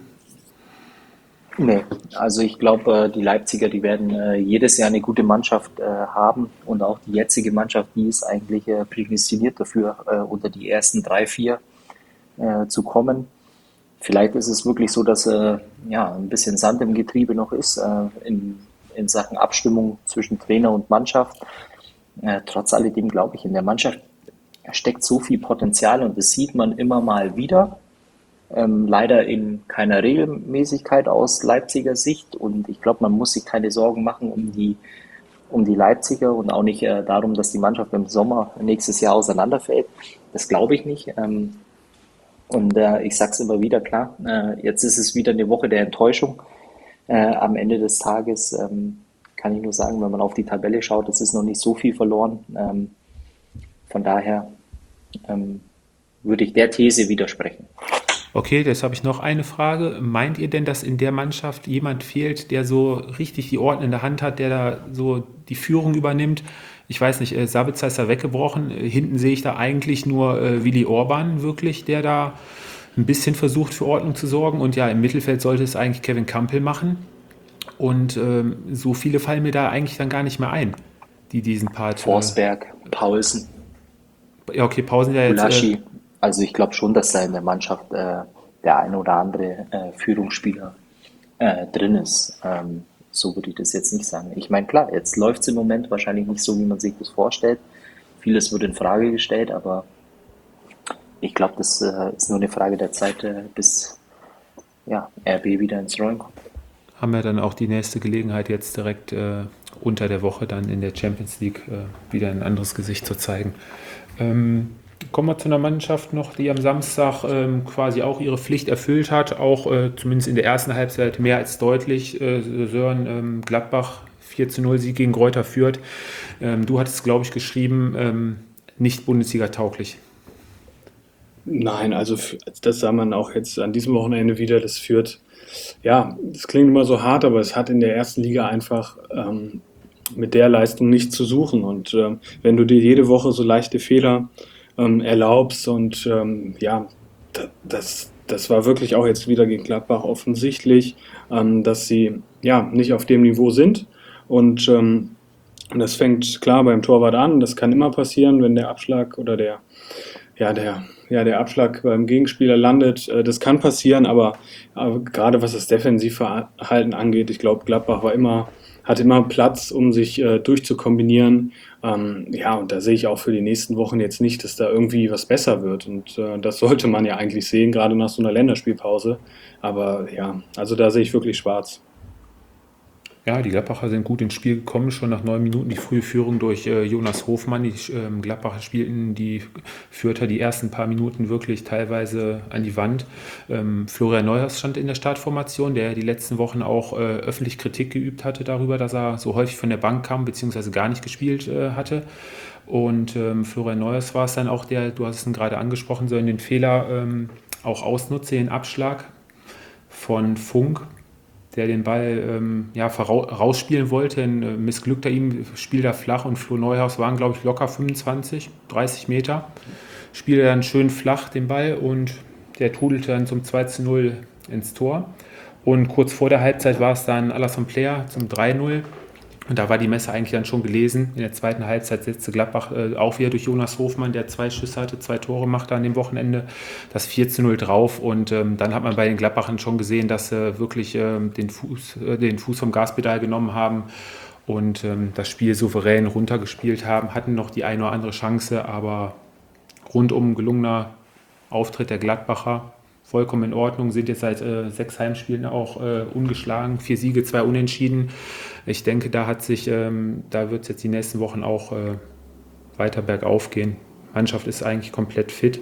Nee, also ich glaube, die Leipziger, die werden äh, jedes Jahr eine gute Mannschaft äh, haben und auch die jetzige Mannschaft, die ist eigentlich äh, prädestiniert dafür, äh, unter die ersten drei, vier äh, zu kommen. Vielleicht ist es wirklich so, dass äh, ja, ein bisschen Sand im Getriebe noch ist äh, in in Sachen Abstimmung zwischen Trainer und Mannschaft. Äh, trotz alledem glaube ich, in der Mannschaft steckt so viel Potenzial und das sieht man immer mal wieder. Ähm, leider in keiner Regelmäßigkeit aus Leipziger Sicht und ich glaube, man muss sich keine Sorgen machen um die, um die Leipziger und auch nicht äh, darum, dass die Mannschaft im Sommer nächstes Jahr auseinanderfällt. Das glaube ich nicht. Ähm, und äh, ich sage es immer wieder, klar, äh, jetzt ist es wieder eine Woche der Enttäuschung. Äh, am Ende des Tages ähm, kann ich nur sagen, wenn man auf die Tabelle schaut, es ist noch nicht so viel verloren. Ähm, von daher ähm, würde ich der These widersprechen. Okay, jetzt habe ich noch eine Frage. Meint ihr denn, dass in der Mannschaft jemand fehlt, der so richtig die Ordnung in der Hand hat, der da so die Führung übernimmt? Ich weiß nicht, äh, Sabitzer ist da weggebrochen. Äh, hinten sehe ich da eigentlich nur äh, Willi Orban wirklich, der da ein bisschen versucht für Ordnung zu sorgen und ja, im Mittelfeld sollte es eigentlich Kevin Campbell machen und ähm, so viele fallen mir da eigentlich dann gar nicht mehr ein, die diesen Part... Forsberg, äh, Paulsen. Ja, okay, Pausen ja jetzt... Gulaschi. Äh, also ich glaube schon, dass da in der Mannschaft äh, der ein oder andere äh, Führungsspieler äh, drin ist. Ähm, so würde ich das jetzt nicht sagen. Ich meine, klar, jetzt läuft es im Moment wahrscheinlich nicht so, wie man sich das vorstellt. Vieles wird in Frage gestellt, aber ich glaube, das äh, ist nur eine Frage der Zeit, äh, bis ja, R B wieder ins Rollen kommt. Haben wir dann auch die nächste Gelegenheit, jetzt direkt äh, unter der Woche dann in der Champions League äh, wieder ein anderes Gesicht zu zeigen. Ähm, kommen wir zu einer Mannschaft noch, die am Samstag ähm, quasi auch ihre Pflicht erfüllt hat, auch äh, zumindest in der ersten Halbzeit mehr als deutlich. Äh, Sören ähm, Gladbach vier zu null Sieg gegen Greuther Fürth. Ähm, du hattest, glaube ich, geschrieben, ähm, nicht Bundesliga-tauglich. Nein, also das sah man auch jetzt an diesem Wochenende wieder, das führt, ja, das klingt immer so hart, aber es hat in der ersten Liga einfach ähm, mit der Leistung nichts zu suchen und ähm, wenn du dir jede Woche so leichte Fehler ähm, erlaubst und ähm, ja, das, das war wirklich auch jetzt wieder gegen Gladbach offensichtlich, ähm, dass sie ja nicht auf dem Niveau sind und ähm, Und das fängt klar beim Torwart an. Das kann immer passieren, wenn der Abschlag oder der, ja, der, ja, der Abschlag beim Gegenspieler landet. Äh, Das kann passieren, aber, aber gerade was das Defensivverhalten angeht, ich glaube, Gladbach war immer, hat immer Platz, um sich äh, durchzukombinieren. Ähm, ja, und da sehe ich auch für die nächsten Wochen jetzt nicht, dass da irgendwie was besser wird. Und äh, das sollte man ja eigentlich sehen, gerade nach so einer Länderspielpause. Aber ja, also da sehe ich wirklich schwarz. Ja, die Gladbacher sind gut ins Spiel gekommen, schon nach neun Minuten die frühe Führung durch äh, Jonas Hofmann. Die ähm, Gladbacher spielten die Fürther die ersten paar Minuten wirklich teilweise an die Wand. Ähm, Florian Neuhaus stand in der Startformation, der die letzten Wochen auch äh, öffentlich Kritik geübt hatte darüber, dass er so häufig von der Bank kam bzw. gar nicht gespielt äh, hatte. Und ähm, Florian Neuhaus war es dann auch der, du hast es ihn gerade angesprochen, so in den Fehler ähm, auch ausnutze, den Abschlag von Funk, der den Ball ähm, ja, vorau- rausspielen wollte. Ein äh, missglückter ihm, spielt er flach und Flo Neuhaus waren, glaube ich, locker fünfundzwanzig, dreißig Meter. Spielt er dann schön flach den Ball und der trudelte dann zum zwei zu null ins Tor. Und kurz vor der Halbzeit war es dann Alassane Player zum drei null. Und da war die Messe eigentlich dann schon gelesen. In der zweiten Halbzeit setzte Gladbach äh, auch wieder durch Jonas Hofmann, der zwei Schüsse hatte, zwei Tore machte an dem Wochenende, das vier zu null drauf. Und ähm, dann hat man bei den Gladbachern schon gesehen, dass sie äh, wirklich ähm, den, Fuß, äh, den Fuß vom Gaspedal genommen haben und ähm, das Spiel souverän runtergespielt haben, hatten noch die eine oder andere Chance, aber rundum gelungener Auftritt der Gladbacher. Vollkommen in Ordnung, sind jetzt seit äh, sechs Heimspielen auch äh, ungeschlagen, vier Siege, zwei Unentschieden. Ich denke, da hat sich, ähm, da wird es jetzt die nächsten Wochen auch äh, weiter bergauf gehen. Die Mannschaft ist eigentlich komplett fit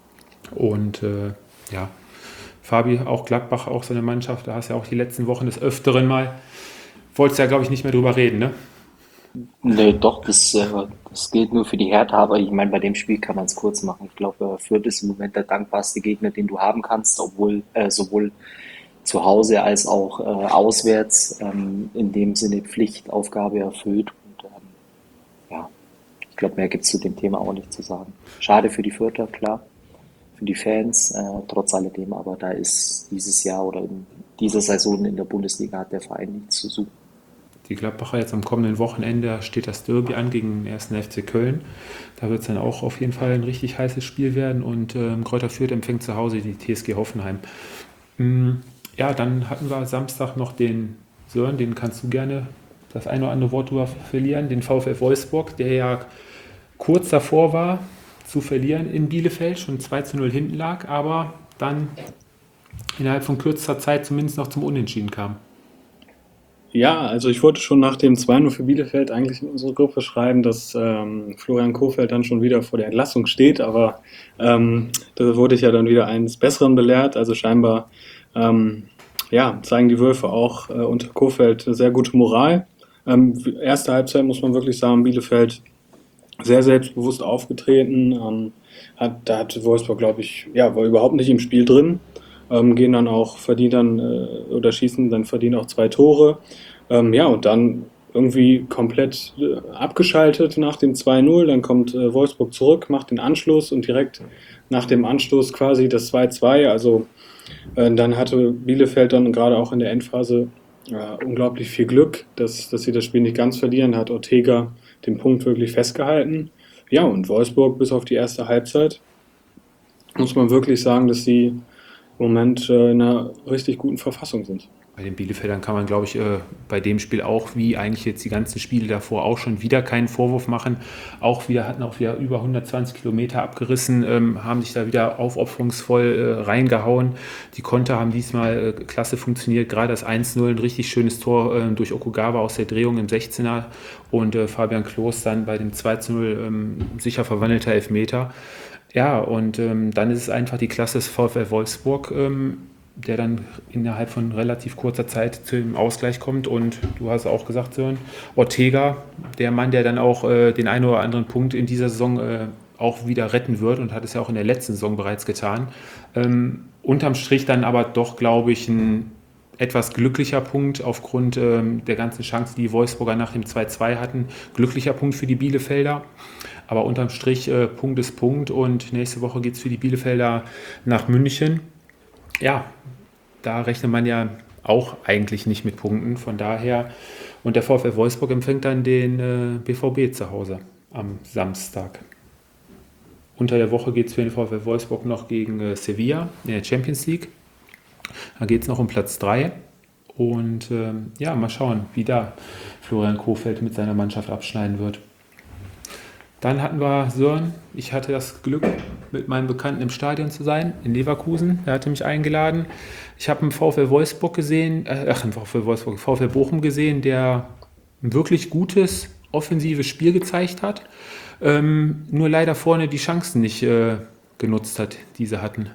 und äh, ja, Fabi, auch Gladbach, auch so eine Mannschaft, da hast du ja auch die letzten Wochen des Öfteren mal, wolltest ja, glaube ich, nicht mehr drüber reden, ne? Nee, doch, das, äh, das gilt nur für die Hertha, aber ich meine, bei dem Spiel kann man es kurz machen. Ich glaube, Fürth ist im Moment der dankbarste Gegner, den du haben kannst, obwohl äh, sowohl zu Hause als auch äh, auswärts ähm, in dem Sinne Pflichtaufgabe erfüllt. Und ähm, ja, ich glaube, mehr gibt es zu dem Thema auch nicht zu sagen. Schade für die Fürther, klar, für die Fans, äh, trotz alledem, aber da ist dieses Jahr oder in dieser Saison in der Bundesliga hat der Verein nichts zu suchen. Die Gladbacher jetzt am kommenden Wochenende steht das Derby an gegen den ersten F C Köln. Da wird es dann auch auf jeden Fall ein richtig heißes Spiel werden und ähm, Greuther Fürth empfängt zu Hause die T S G Hoffenheim. Mm, ja, dann hatten wir Samstag noch den Sören, den kannst du gerne das eine oder andere Wort drüber verlieren, den VfL Wolfsburg, der ja kurz davor war zu verlieren in Bielefeld, schon zwei zu null hinten lag, aber dann innerhalb von kürzester Zeit zumindest noch zum Unentschieden kam. Ja, also ich wollte schon nach dem zwei null für Bielefeld eigentlich in unsere Gruppe schreiben, dass ähm, Florian Kohfeldt dann schon wieder vor der Entlassung steht, aber ähm, da wurde ich ja dann wieder eines Besseren belehrt. Also scheinbar ähm, ja, zeigen die Wölfe auch äh, unter Kohfeldt sehr gute Moral. Ähm, erste Halbzeit muss man wirklich sagen, Bielefeld sehr selbstbewusst aufgetreten. Ähm, hat, da hat Wolfsburg, glaube ich, ja, war überhaupt nicht im Spiel drin. Ähm, gehen dann auch, verdienen dann äh, oder schießen dann verdienen auch zwei Tore. Ähm, ja, und dann irgendwie komplett äh, abgeschaltet nach dem zwei null. Dann kommt äh, Wolfsburg zurück, macht den Anschluss und direkt nach dem Anstoß quasi das zwei zwei. Also äh, dann hatte Bielefeld dann gerade auch in der Endphase äh, unglaublich viel Glück, dass, dass sie das Spiel nicht ganz verlieren. Hat Ortega den Punkt wirklich festgehalten. Ja, und Wolfsburg bis auf die erste Halbzeit muss man wirklich sagen, dass sie im Moment äh, in einer richtig guten Verfassung sind. Bei den Bielefeldern kann man, glaube ich, äh, bei dem Spiel auch, wie eigentlich jetzt die ganzen Spiele davor, auch schon wieder keinen Vorwurf machen. Auch wieder hatten auch wieder über hundertzwanzig Kilometer abgerissen, ähm, haben sich da wieder aufopferungsvoll äh, reingehauen. Die Konter haben diesmal äh, klasse funktioniert. Gerade das eins null, ein richtig schönes Tor äh, durch Okugawa aus der Drehung im sechzehner und äh, Fabian Klos dann bei dem zwei zu null ähm, sicher verwandelter Elfmeter. Ja, und ähm, dann ist es einfach die Klasse des VfL Wolfsburg, ähm, der dann innerhalb von relativ kurzer Zeit zum Ausgleich kommt. Und du hast auch gesagt, Sören, Ortega, der Mann, der dann auch äh, den einen oder anderen Punkt in dieser Saison äh, auch wieder retten wird und hat es ja auch in der letzten Saison bereits getan. Ähm, unterm Strich dann aber doch, glaube ich, ein etwas glücklicher Punkt aufgrund ähm, der ganzen Chancen, die Wolfsburger nach dem zwei zwei hatten. Glücklicher Punkt für die Bielefelder. Aber unterm Strich, äh, Punkt ist Punkt. Und nächste Woche geht es für die Bielefelder nach München. Ja, da rechnet man ja auch eigentlich nicht mit Punkten. Von daher Und der VfL Wolfsburg empfängt dann den äh, B V B zu Hause am Samstag. Unter der Woche geht es für den VfL Wolfsburg noch gegen äh, Sevilla in der Champions League. Da geht es noch um Platz drei. Und ähm, ja, mal schauen, wie da Florian Kohfeldt mit seiner Mannschaft abschneiden wird. Dann hatten wir Sören. Ich hatte das Glück, mit meinem Bekannten im Stadion zu sein, in Leverkusen. Er hatte mich eingeladen. Ich habe einen VfL Wolfsburg gesehen, äh, ach, einen VfL Wolfsburg, VfL Bochum gesehen, der ein wirklich gutes, offensives Spiel gezeigt hat. Ähm, nur leider vorne die Chancen nicht äh, genutzt hat, die sie hatten.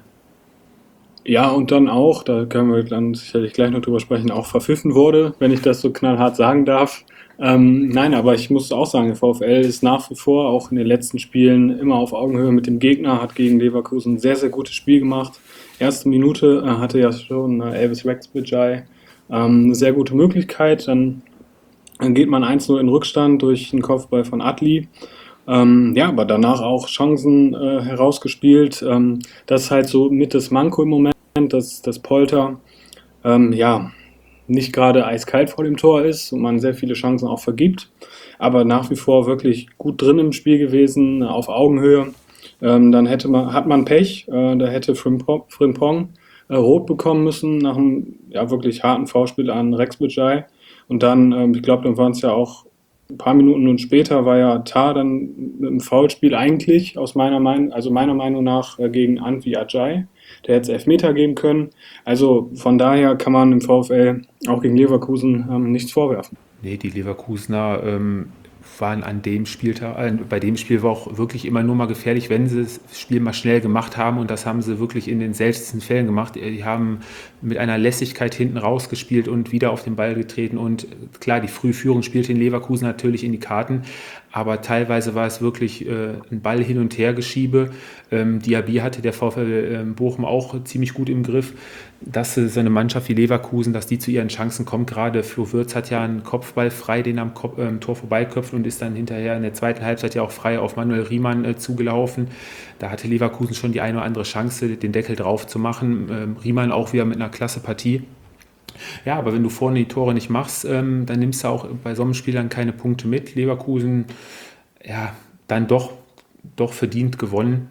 Ja, und dann auch, da können wir dann sicherlich gleich noch drüber sprechen, auch verpfiffen wurde, wenn ich das so knallhart sagen darf. Ähm, nein, aber ich muss auch sagen, der VfL ist nach wie vor auch in den letzten Spielen immer auf Augenhöhe mit dem Gegner, hat gegen Leverkusen ein sehr, sehr gutes Spiel gemacht. Erste Minute äh, hatte ja schon äh, Elvis Rexbejai ähm, eine sehr gute Möglichkeit. Dann, dann geht man eins null in Rückstand durch einen Kopfball von Adli. Ähm, ja, aber danach auch Chancen äh, herausgespielt. Ähm, das ist halt so mit das Manko im Moment, dass das Polter ähm, ja nicht gerade eiskalt vor dem Tor ist und man sehr viele Chancen auch vergibt, aber nach wie vor wirklich gut drin im Spiel gewesen, auf Augenhöhe. Ähm, dann hätte man, hat man Pech, äh, da hätte Frimpong, Frimpong äh, rot bekommen müssen nach einem ja, wirklich harten Foulspiel an Rexbejai. Und dann, ähm, ich glaube, dann waren es ja auch ein paar Minuten und später war ja Tar dann mit einem Foulspiel eigentlich aus meiner Meinung, also meiner Meinung nach äh, gegen Antwi Ajay. Der hätte es Elfmeter geben können. Also von daher kann man im VfL auch gegen Leverkusen ähm, nichts vorwerfen. Nee, die Leverkusener ähm, waren an dem Spieltag, äh, bei dem Spiel war auch wirklich immer nur mal gefährlich, wenn sie das Spiel mal schnell gemacht haben, und das haben sie wirklich in den seltensten Fällen gemacht. Die haben mit einer Lässigkeit hinten rausgespielt und wieder auf den Ball getreten, und klar, die Frühführung spielte in Leverkusen natürlich in die Karten, aber teilweise war es wirklich äh, ein Ball hin und her Geschiebe. Ähm, Diaby hatte der VfL äh, Bochum auch ziemlich gut im Griff, dass äh, so eine Mannschaft wie Leverkusen, dass die zu ihren Chancen kommt. Gerade Flo Wirtz hat ja einen Kopfball frei, den am Kopf, äh, Tor vorbeiköpft, und ist dann hinterher in der zweiten Halbzeit ja auch frei auf Manuel Riemann äh, zugelaufen. Da hatte Leverkusen schon die eine oder andere Chance, den Deckel drauf zu machen. Ähm, Riemann auch wieder mit einer klasse Partie. Ja, aber wenn du vorne die Tore nicht machst, ähm, dann nimmst du auch bei so einem Spiel dann keine Punkte mit. Leverkusen, ja, dann doch, doch verdient gewonnen.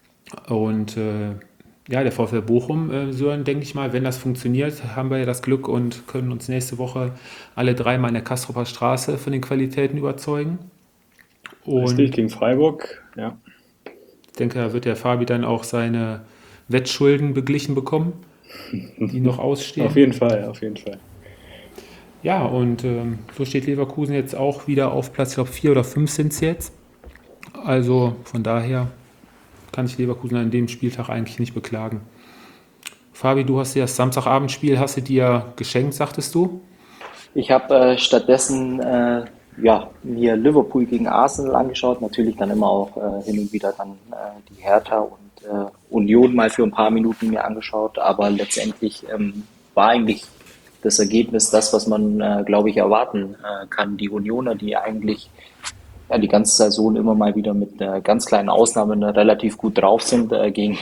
Und äh, ja, der VfL Bochum, äh, so denke ich mal, wenn das funktioniert, haben wir ja das Glück und können uns nächste Woche alle dreimal in der Kastropper Straße von den Qualitäten überzeugen. Und Richtig, gegen Freiburg, ja. ich denke, da wird der Fabi dann auch seine Wettschulden beglichen bekommen, die noch ausstehen. Auf jeden Fall, auf jeden Fall. Ja, und ähm, so steht Leverkusen jetzt auch wieder auf Platz, ich glaube, vier oder fünf sind es jetzt. Also von daher kann sich Leverkusen an dem Spieltag eigentlich nicht beklagen. Fabi, du hast dir das Samstagabendspiel, hast du dir geschenkt, sagtest du? Ich habe äh, stattdessen äh, ja, mir Liverpool gegen Arsenal angeschaut, natürlich dann immer auch äh, hin und wieder dann äh, die Hertha und äh, Union mal für ein paar Minuten mir angeschaut, aber letztendlich ähm, war eigentlich das Ergebnis das, was man, äh, glaube ich, erwarten äh, kann. Die Unioner, die eigentlich ja, die ganze Saison immer mal wieder mit einer ganz kleinen Ausnahme äh, relativ gut drauf sind äh, gegen,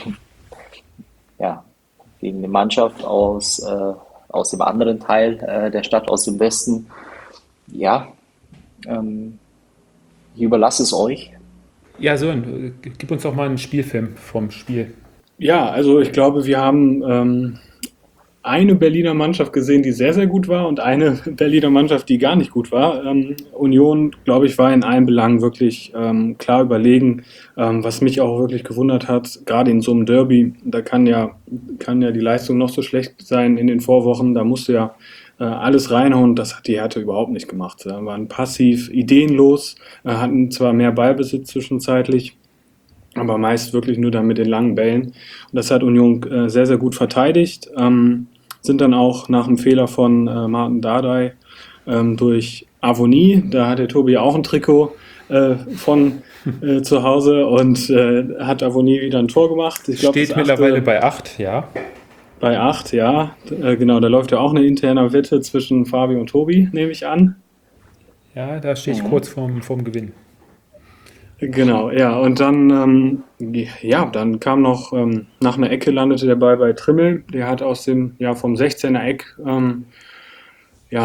ja, gegen eine Mannschaft aus, äh, aus dem anderen Teil äh, der Stadt, aus dem Westen. Ja, ähm, ich überlasse es euch. Ja, Sören, gib uns doch mal einen Spielfilm vom Spiel. Ja, also ich glaube, wir haben ähm, eine Berliner Mannschaft gesehen, die sehr, sehr gut war, und eine Berliner Mannschaft, die gar nicht gut war. Ähm, Union, glaube ich, war in allen Belangen wirklich ähm, klar überlegen, ähm, was mich auch wirklich gewundert hat, gerade in so einem Derby, da kann ja, kann ja die Leistung noch so schlecht sein in den Vorwochen, da musste ja äh, alles reinhauen, das hat die Hertha überhaupt nicht gemacht. Sie waren passiv, ideenlos, äh, hatten zwar mehr Ballbesitz zwischenzeitlich, aber meist wirklich nur dann mit den langen Bällen. Und das hat Union äh, sehr, sehr gut verteidigt. Ähm, sind dann auch nach dem Fehler von äh, Martin Dardai ähm, durch Avonie, da hat der Tobi auch ein Trikot äh, von äh, zu Hause, und äh, hat Avonie wieder ein Tor gemacht. Ich glaub, Steht das mittlerweile achte, bei acht, ja. bei acht, ja. Äh, genau, da läuft ja auch eine interne Wette zwischen Fabi und Tobi, nehme ich an. Ja, da stehe ich Mhm. kurz vorm, vorm Gewinn. Genau, ja, und dann, ähm, ja, dann kam noch, ähm, nach einer Ecke landete der Ball bei Trimmel, der hat aus dem, ja, vom sechzehner Eck, ähm, ja,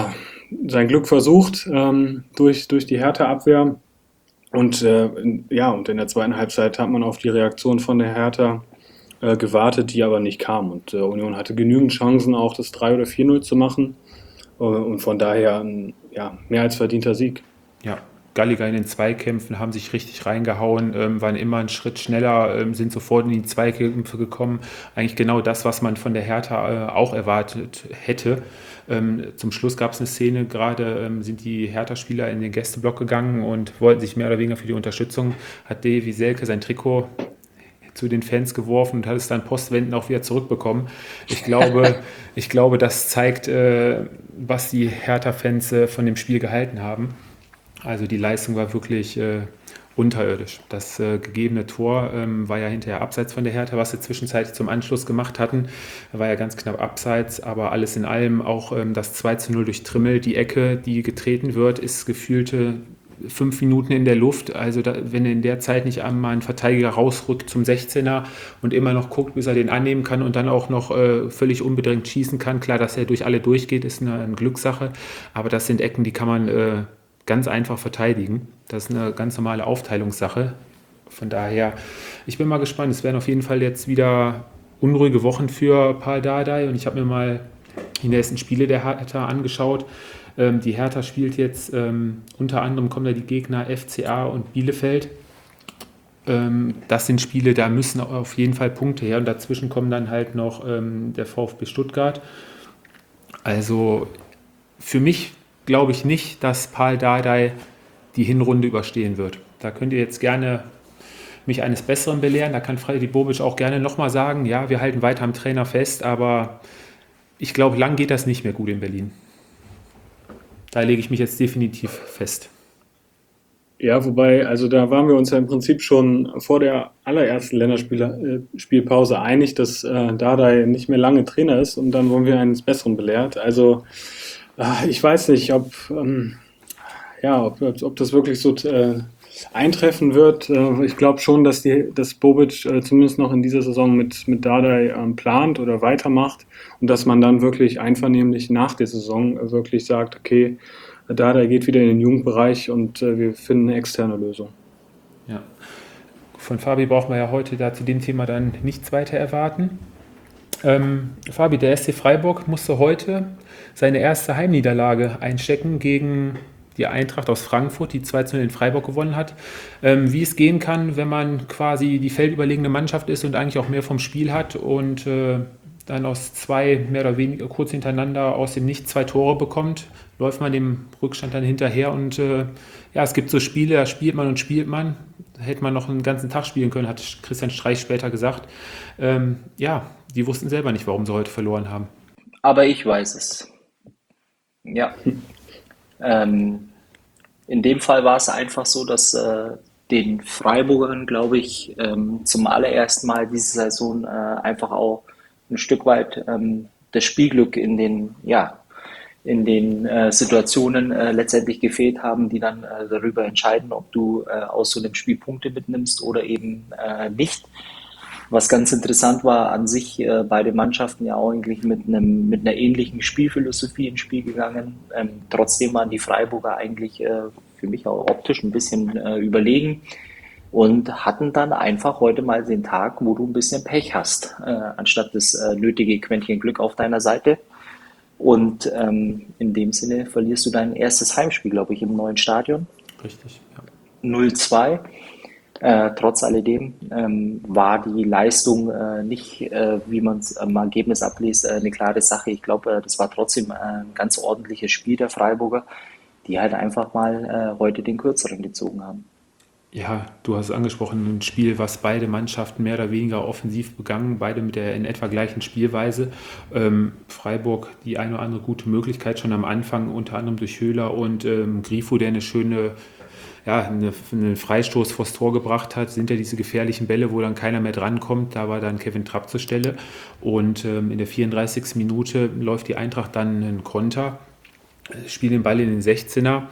sein Glück versucht ähm, durch, durch die Hertha-Abwehr. Und äh, in, ja, und in der zweiten Halbzeit hat man auf die Reaktion von der Hertha äh, gewartet, die aber nicht kam. Und äh, Union hatte genügend Chancen, auch das drei oder vier null zu machen. Äh, und von daher ein ja, mehr als verdienter Sieg. Ja, Gallagher in den Zweikämpfen haben sich richtig reingehauen, ähm, waren immer einen Schritt schneller, ähm, sind sofort in die Zweikämpfe gekommen. Eigentlich genau das, was man von der Hertha äh, auch erwartet hätte. Ähm, zum Schluss gab es eine Szene, gerade ähm, sind die Hertha-Spieler in den Gästeblock gegangen und wollten sich mehr oder weniger für die Unterstützung, hat Davy Selke sein Trikot zu den Fans geworfen und hat es dann postwendend auch wieder zurückbekommen. Ich glaube, ich glaube, das zeigt, äh, was die Hertha-Fans äh, von dem Spiel gehalten haben. Also die Leistung war wirklich äh, unterirdisch. Das äh, gegebene Tor ähm, war ja hinterher abseits von der Hertha, was sie zwischenzeitlich zum Anschluss gemacht hatten. War ja ganz knapp abseits, aber alles in allem auch ähm, das zwei zu null durch Trimmel. Die Ecke, die getreten wird, ist gefühlte fünf Minuten in der Luft. Also da, wenn in der Zeit nicht einmal ein Verteidiger rausrückt zum sechzehner und immer noch guckt, bis er den annehmen kann und dann auch noch äh, völlig unbedrängt schießen kann. Klar, dass er durch alle durchgeht, ist eine, eine Glückssache. Aber das sind Ecken, die kann man äh, ganz einfach verteidigen. Das ist eine ganz normale Aufteilungssache. Von daher, ich bin mal gespannt. Es werden auf jeden Fall jetzt wieder unruhige Wochen für Pal Dardai und ich habe mir mal die nächsten Spiele der Hertha angeschaut. Ähm, die Hertha spielt jetzt, ähm, unter anderem kommen da die Gegner F C A und Bielefeld. Ähm, das sind Spiele, da müssen auf jeden Fall Punkte her und dazwischen kommen dann halt noch ähm, der VfB Stuttgart. Also für mich glaube ich nicht, dass Pal Dardai die Hinrunde überstehen wird. Da könnt ihr jetzt gerne mich eines Besseren belehren. Da kann Freddy Bobic auch gerne nochmal sagen, ja, wir halten weiter am Trainer fest, aber ich glaube, lang geht das nicht mehr gut in Berlin. Da lege ich mich jetzt definitiv fest. Ja, wobei, also da waren wir uns ja im Prinzip schon vor der allerersten Länderspielpause einig, dass äh, Dardai nicht mehr lange Trainer ist und dann wurden wir eines Besseren belehrt. Also äh, ich weiß nicht, ob, ähm, ja, ob, ob das wirklich so äh, eintreffen wird. Äh, ich glaube schon, dass, die, dass Bobic äh, zumindest noch in dieser Saison mit, mit Dardai ähm, plant oder weitermacht und dass man dann wirklich einvernehmlich nach der Saison äh, wirklich sagt, okay, Dardai geht wieder in den Jugendbereich und äh, wir finden eine externe Lösung. Ja. Von Fabi brauchen wir ja heute da zu dem Thema dann nichts weiter erwarten. Ähm, Fabi, der S C Freiburg musste heute seine erste Heimniederlage einstecken gegen die Eintracht aus Frankfurt, die zwei zu null in Freiburg gewonnen hat. Ähm, wie es gehen kann, wenn man quasi die feldüberlegene Mannschaft ist und eigentlich auch mehr vom Spiel hat und äh, dann aus zwei, mehr oder weniger kurz hintereinander aus dem Nichts zwei Tore bekommt, läuft man dem Rückstand dann hinterher und äh, ja, es gibt so Spiele, da spielt man und spielt man. Da hätte man noch einen ganzen Tag spielen können, hat Christian Streich später gesagt. Ähm, ja, die wussten selber nicht, warum sie heute verloren haben. Aber ich weiß es. Ja. Ähm, in dem Fall war es einfach so, dass äh, den Freiburgern, glaube ich, ähm, zum allerersten Mal diese Saison äh, einfach auch ein Stück weit ähm, das Spielglück in den, ja, in den äh, Situationen äh, letztendlich gefehlt haben, die dann äh, darüber entscheiden, ob du äh, aus so einem Spiel Punkte mitnimmst oder eben äh, nicht. Was ganz interessant war, an sich äh, beide Mannschaften ja auch eigentlich mit einem mit einer ähnlichen Spielphilosophie ins Spiel gegangen. Ähm, trotzdem waren die Freiburger eigentlich äh, für mich auch optisch ein bisschen äh, überlegen und hatten dann einfach heute mal den Tag, wo du ein bisschen Pech hast, äh, anstatt das äh, nötige Quäntchen Glück auf deiner Seite. Und ähm, in dem Sinne verlierst du dein erstes Heimspiel, glaube ich, im neuen Stadion. Richtig, ja. null zwei. Äh, trotz alledem ähm, war die Leistung äh, nicht, äh, wie man es am Ergebnis abliest, äh, eine klare Sache. Ich glaube, äh, das war trotzdem äh, ein ganz ordentliches Spiel der Freiburger, die halt einfach mal äh, heute den Kürzeren gezogen haben. Ja, du hast es angesprochen, ein Spiel, was beide Mannschaften mehr oder weniger offensiv begangen, beide mit der in etwa gleichen Spielweise. Ähm, Freiburg die eine oder andere gute Möglichkeit schon am Anfang, unter anderem durch Höhler und ähm, Grifo, der eine schöne ja, eine, einen Freistoß vors Tor gebracht hat, sind ja diese gefährlichen Bälle, wo dann keiner mehr drankommt. Da war dann Kevin Trapp zur Stelle. Und ähm, in der vierunddreißigsten Minute läuft die Eintracht dann einen Konter, spielt den Ball in den sechzehner.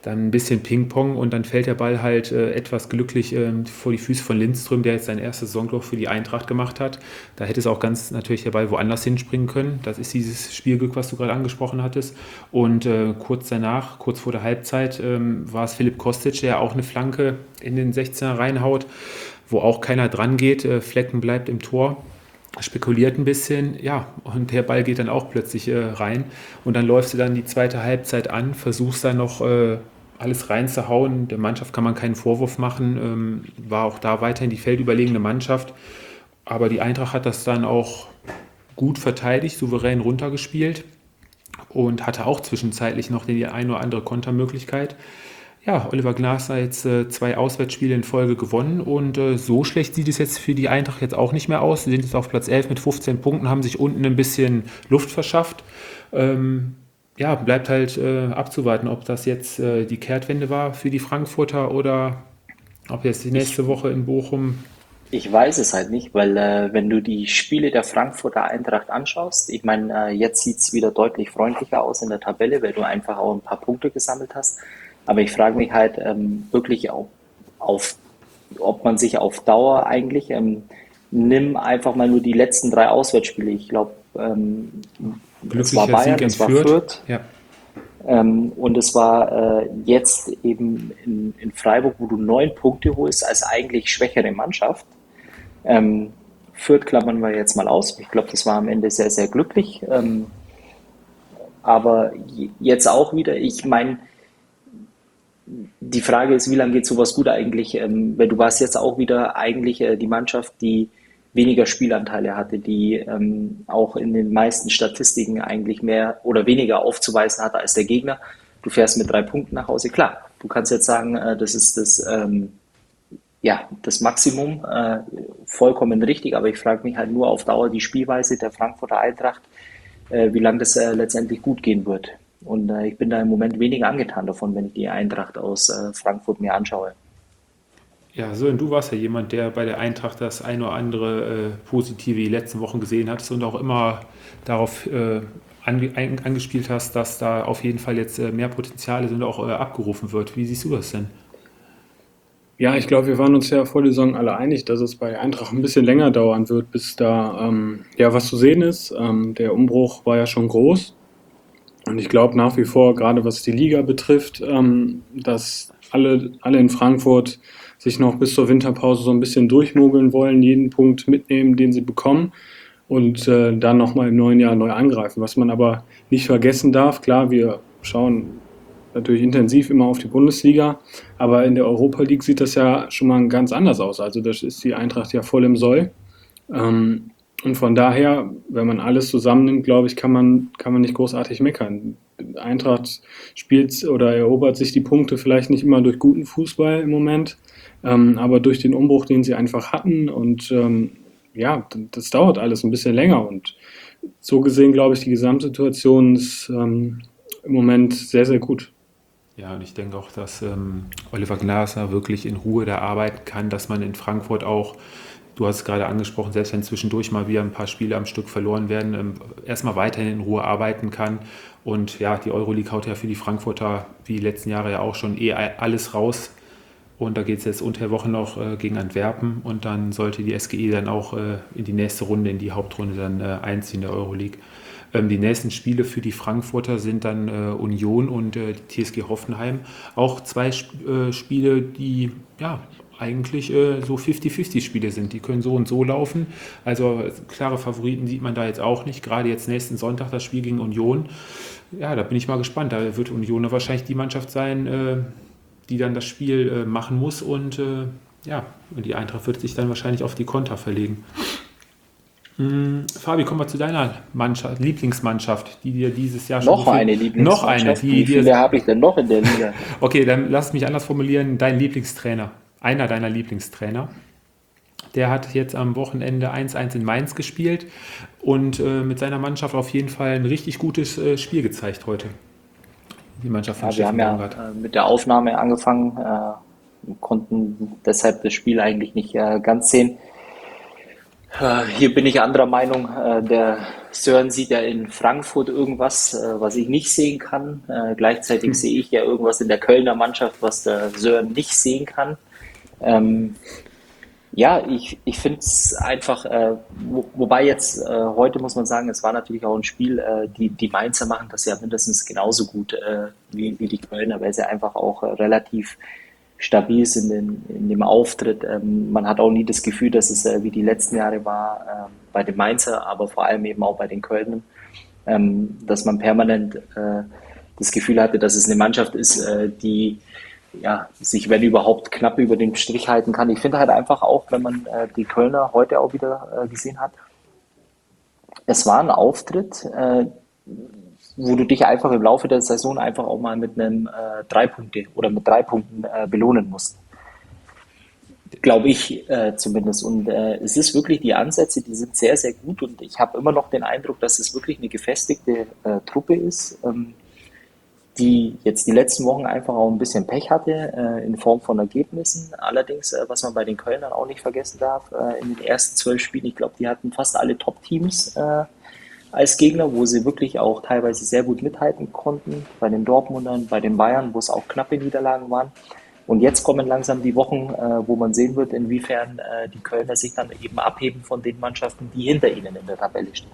dann ein bisschen Ping-Pong und dann fällt der Ball halt äh, etwas glücklich äh, vor die Füße von Lindström, der jetzt sein erstes Saisontor für die Eintracht gemacht hat. Da hätte es auch ganz natürlich der Ball woanders hinspringen können. Das ist dieses Spielglück, was du gerade angesprochen hattest. Und äh, kurz danach, kurz vor der Halbzeit, ähm, war es Filip Kostic, der auch eine Flanke in den sechzehner reinhaut, wo auch keiner dran geht. Äh, Flecken bleibt im Tor, spekuliert ein bisschen, ja, und der Ball geht dann auch plötzlich äh, rein. Und dann läufst du dann die zweite Halbzeit an, versuchst dann noch äh, alles reinzuhauen. Der Mannschaft kann man keinen Vorwurf machen, ähm, war auch da weiterhin die feldüberlegene Mannschaft. Aber die Eintracht hat das dann auch gut verteidigt, souverän runtergespielt und hatte auch zwischenzeitlich noch die eine oder andere Kontermöglichkeit. Ja, Oliver Glasner hat jetzt äh, zwei Auswärtsspiele in Folge gewonnen und äh, so schlecht sieht es jetzt für die Eintracht jetzt auch nicht mehr aus. Sie sind jetzt auf Platz elf mit fünfzehn Punkten, haben sich unten ein bisschen Luft verschafft. Ähm, ja, bleibt halt äh, abzuwarten, ob das jetzt äh, die Kehrtwende war für die Frankfurter oder ob jetzt die nächste Woche in Bochum. Ich weiß es halt nicht, weil äh, wenn du die Spiele der Frankfurter Eintracht anschaust, ich meine, äh, jetzt sieht es wieder deutlich freundlicher aus in der Tabelle, weil du einfach auch ein paar Punkte gesammelt hast. Aber ich frage mich halt ähm, wirklich auf, auf, ob man sich auf Dauer eigentlich, ähm, nimm einfach mal nur die letzten drei Auswärtsspiele. Ich glaube, ähm, es war Glücklicher Bayern, Sieg in es war Fürth. Fürth Ja. ähm, und es war äh, jetzt eben in, in Freiburg, wo du neun Punkte holst als eigentlich schwächere Mannschaft. Ähm, Fürth klammern wir jetzt mal aus. Ich glaube, das war am Ende sehr, sehr glücklich. Ähm, aber j- jetzt auch wieder, ich meine, die Frage ist, wie lange geht sowas gut eigentlich? Ähm, weil du warst jetzt auch wieder eigentlich äh, die Mannschaft, die weniger Spielanteile hatte, die ähm, auch in den meisten Statistiken eigentlich mehr oder weniger aufzuweisen hatte als der Gegner. Du fährst mit drei Punkten nach Hause. Klar, du kannst jetzt sagen, äh, das ist das, ähm, ja, das Maximum, äh, vollkommen richtig, aber ich frage mich halt nur auf Dauer die Spielweise der Frankfurter Eintracht, äh, wie lange das äh, letztendlich gut gehen wird. Und äh, ich bin da im Moment weniger angetan davon, wenn ich die Eintracht aus äh, Frankfurt mir anschaue. Ja, so, und du warst ja jemand, der bei der Eintracht das ein oder andere äh, Positive die letzten Wochen gesehen hat und auch immer darauf äh, ange ein, angespielt hast, dass da auf jeden Fall jetzt äh, mehr Potenziale sind und auch äh, abgerufen wird. Wie siehst du das denn? Ja, ich glaube, wir waren uns ja vor der Saison alle einig, dass es bei Eintracht ein bisschen länger dauern wird, bis da ähm, ja was zu sehen ist. Ähm, der Umbruch war ja schon groß. Und ich glaube nach wie vor, gerade was die Liga betrifft, ähm, dass alle, alle in Frankfurt sich noch bis zur Winterpause so ein bisschen durchmogeln wollen, jeden Punkt mitnehmen, den sie bekommen und äh, dann nochmal im neuen Jahr neu angreifen. Was man aber nicht vergessen darf, klar, wir schauen natürlich intensiv immer auf die Bundesliga, aber in der Europa League sieht das ja schon mal ganz anders aus. Also das ist die Eintracht ja voll im Soll. Ähm, und von daher, wenn man alles zusammennimmt, glaube ich, kann man, kann man nicht großartig meckern. Eintracht spielt oder erobert sich die Punkte vielleicht nicht immer durch guten Fußball im Moment, ähm, aber durch den Umbruch, den sie einfach hatten. Und ähm, ja, das dauert alles ein bisschen länger. Und so gesehen, glaube ich, die Gesamtsituation ist ähm, im Moment sehr, sehr gut. Ja, und ich denke auch, dass ähm, Oliver Glasner wirklich in Ruhe da arbeiten kann, dass man in Frankfurt auch, du hast es gerade angesprochen, selbst wenn zwischendurch mal wieder ein paar Spiele am Stück verloren werden, ähm, erstmal weiterhin in Ruhe arbeiten kann. Und ja, die Euroleague haut ja für die Frankfurter, wie die letzten Jahre ja auch schon, eh alles raus. Und da geht es jetzt unter der Woche noch äh, gegen Antwerpen und dann sollte die S G I dann auch äh, in die nächste Runde, in die Hauptrunde dann äh, einziehen der Euroleague. Ähm, die nächsten Spiele für die Frankfurter sind dann äh, Union und äh, die T S G Hoffenheim. Auch zwei Sp- äh, Spiele, die ja eigentlich äh, so fünfzig fünfzig Spiele sind. Die können so und so laufen. Also äh, klare Favoriten sieht man da jetzt auch nicht. Gerade jetzt nächsten Sonntag das Spiel gegen Union. Ja, da bin ich mal gespannt. Da wird Union wahrscheinlich die Mannschaft sein, äh, die dann das Spiel äh, machen muss. Und äh, ja, und die Eintracht wird sich dann wahrscheinlich auf die Konter verlegen. Hm, Fabi, kommen wir zu deiner Mannschaft, Lieblingsmannschaft, die dir dieses Jahr schon Noch so viel... eine Noch eine, Lieblingsmannschaft. die Wie dir... viele habe ich denn noch in der Liga? Okay, dann lass mich anders formulieren. Dein Lieblingstrainer, einer deiner Lieblingstrainer, der hat jetzt am Wochenende eins eins in Mainz gespielt und äh, mit seiner Mannschaft auf jeden Fall ein richtig gutes äh, Spiel gezeigt heute. Die Mannschaft von Ja, wir haben Steffen ja Baumgart. äh, mit der Aufnahme angefangen, äh, konnten deshalb das Spiel eigentlich nicht äh, ganz sehen. Äh, Hier bin ich anderer Meinung. Äh, Der Sören sieht ja in Frankfurt irgendwas, äh, was ich nicht sehen kann. Äh, Gleichzeitig sehe ich ja irgendwas in der Kölner Mannschaft, was der Sören nicht sehen kann. Ähm, Ja, ich, ich finde es einfach, äh, wo, wobei jetzt äh, heute muss man sagen, es war natürlich auch ein Spiel, äh, die, die Mainzer machen das ja mindestens genauso gut äh, wie, wie die Kölner, weil sie einfach auch äh, relativ stabil sind in, in dem Auftritt. Ähm, man hat auch nie das Gefühl, dass es äh, wie die letzten Jahre war äh, bei den Mainzer, aber vor allem eben auch bei den Kölnern, ähm, dass man permanent äh, das Gefühl hatte, dass es eine Mannschaft ist, äh, die ja, sich, wenn überhaupt, knapp über den Strich halten kann. Ich finde halt einfach auch, wenn man äh, die Kölner heute auch wieder äh, gesehen hat, es war ein Auftritt, äh, wo du dich einfach im Laufe der Saison einfach auch mal mit einem äh, drei Punkte oder mit drei Punkten äh, belohnen musst. Glaube ich äh, zumindest. Und äh, es ist wirklich, die Ansätze, die sind sehr, sehr gut. Und ich habe immer noch den Eindruck, dass es wirklich eine gefestigte äh, Truppe ist, ähm, die jetzt die letzten Wochen einfach auch ein bisschen Pech hatte äh, in Form von Ergebnissen. Allerdings, äh, was man bei den Kölnern auch nicht vergessen darf, äh, in den ersten zwölf Spielen, ich glaube, die hatten fast alle Top-Teams äh, als Gegner, wo sie wirklich auch teilweise sehr gut mithalten konnten. Bei den Dortmundern, bei den Bayern, wo es auch knappe Niederlagen waren. Und jetzt kommen langsam die Wochen, äh, wo man sehen wird, inwiefern äh, die Kölner sich dann eben abheben von den Mannschaften, die hinter ihnen in der Tabelle stehen.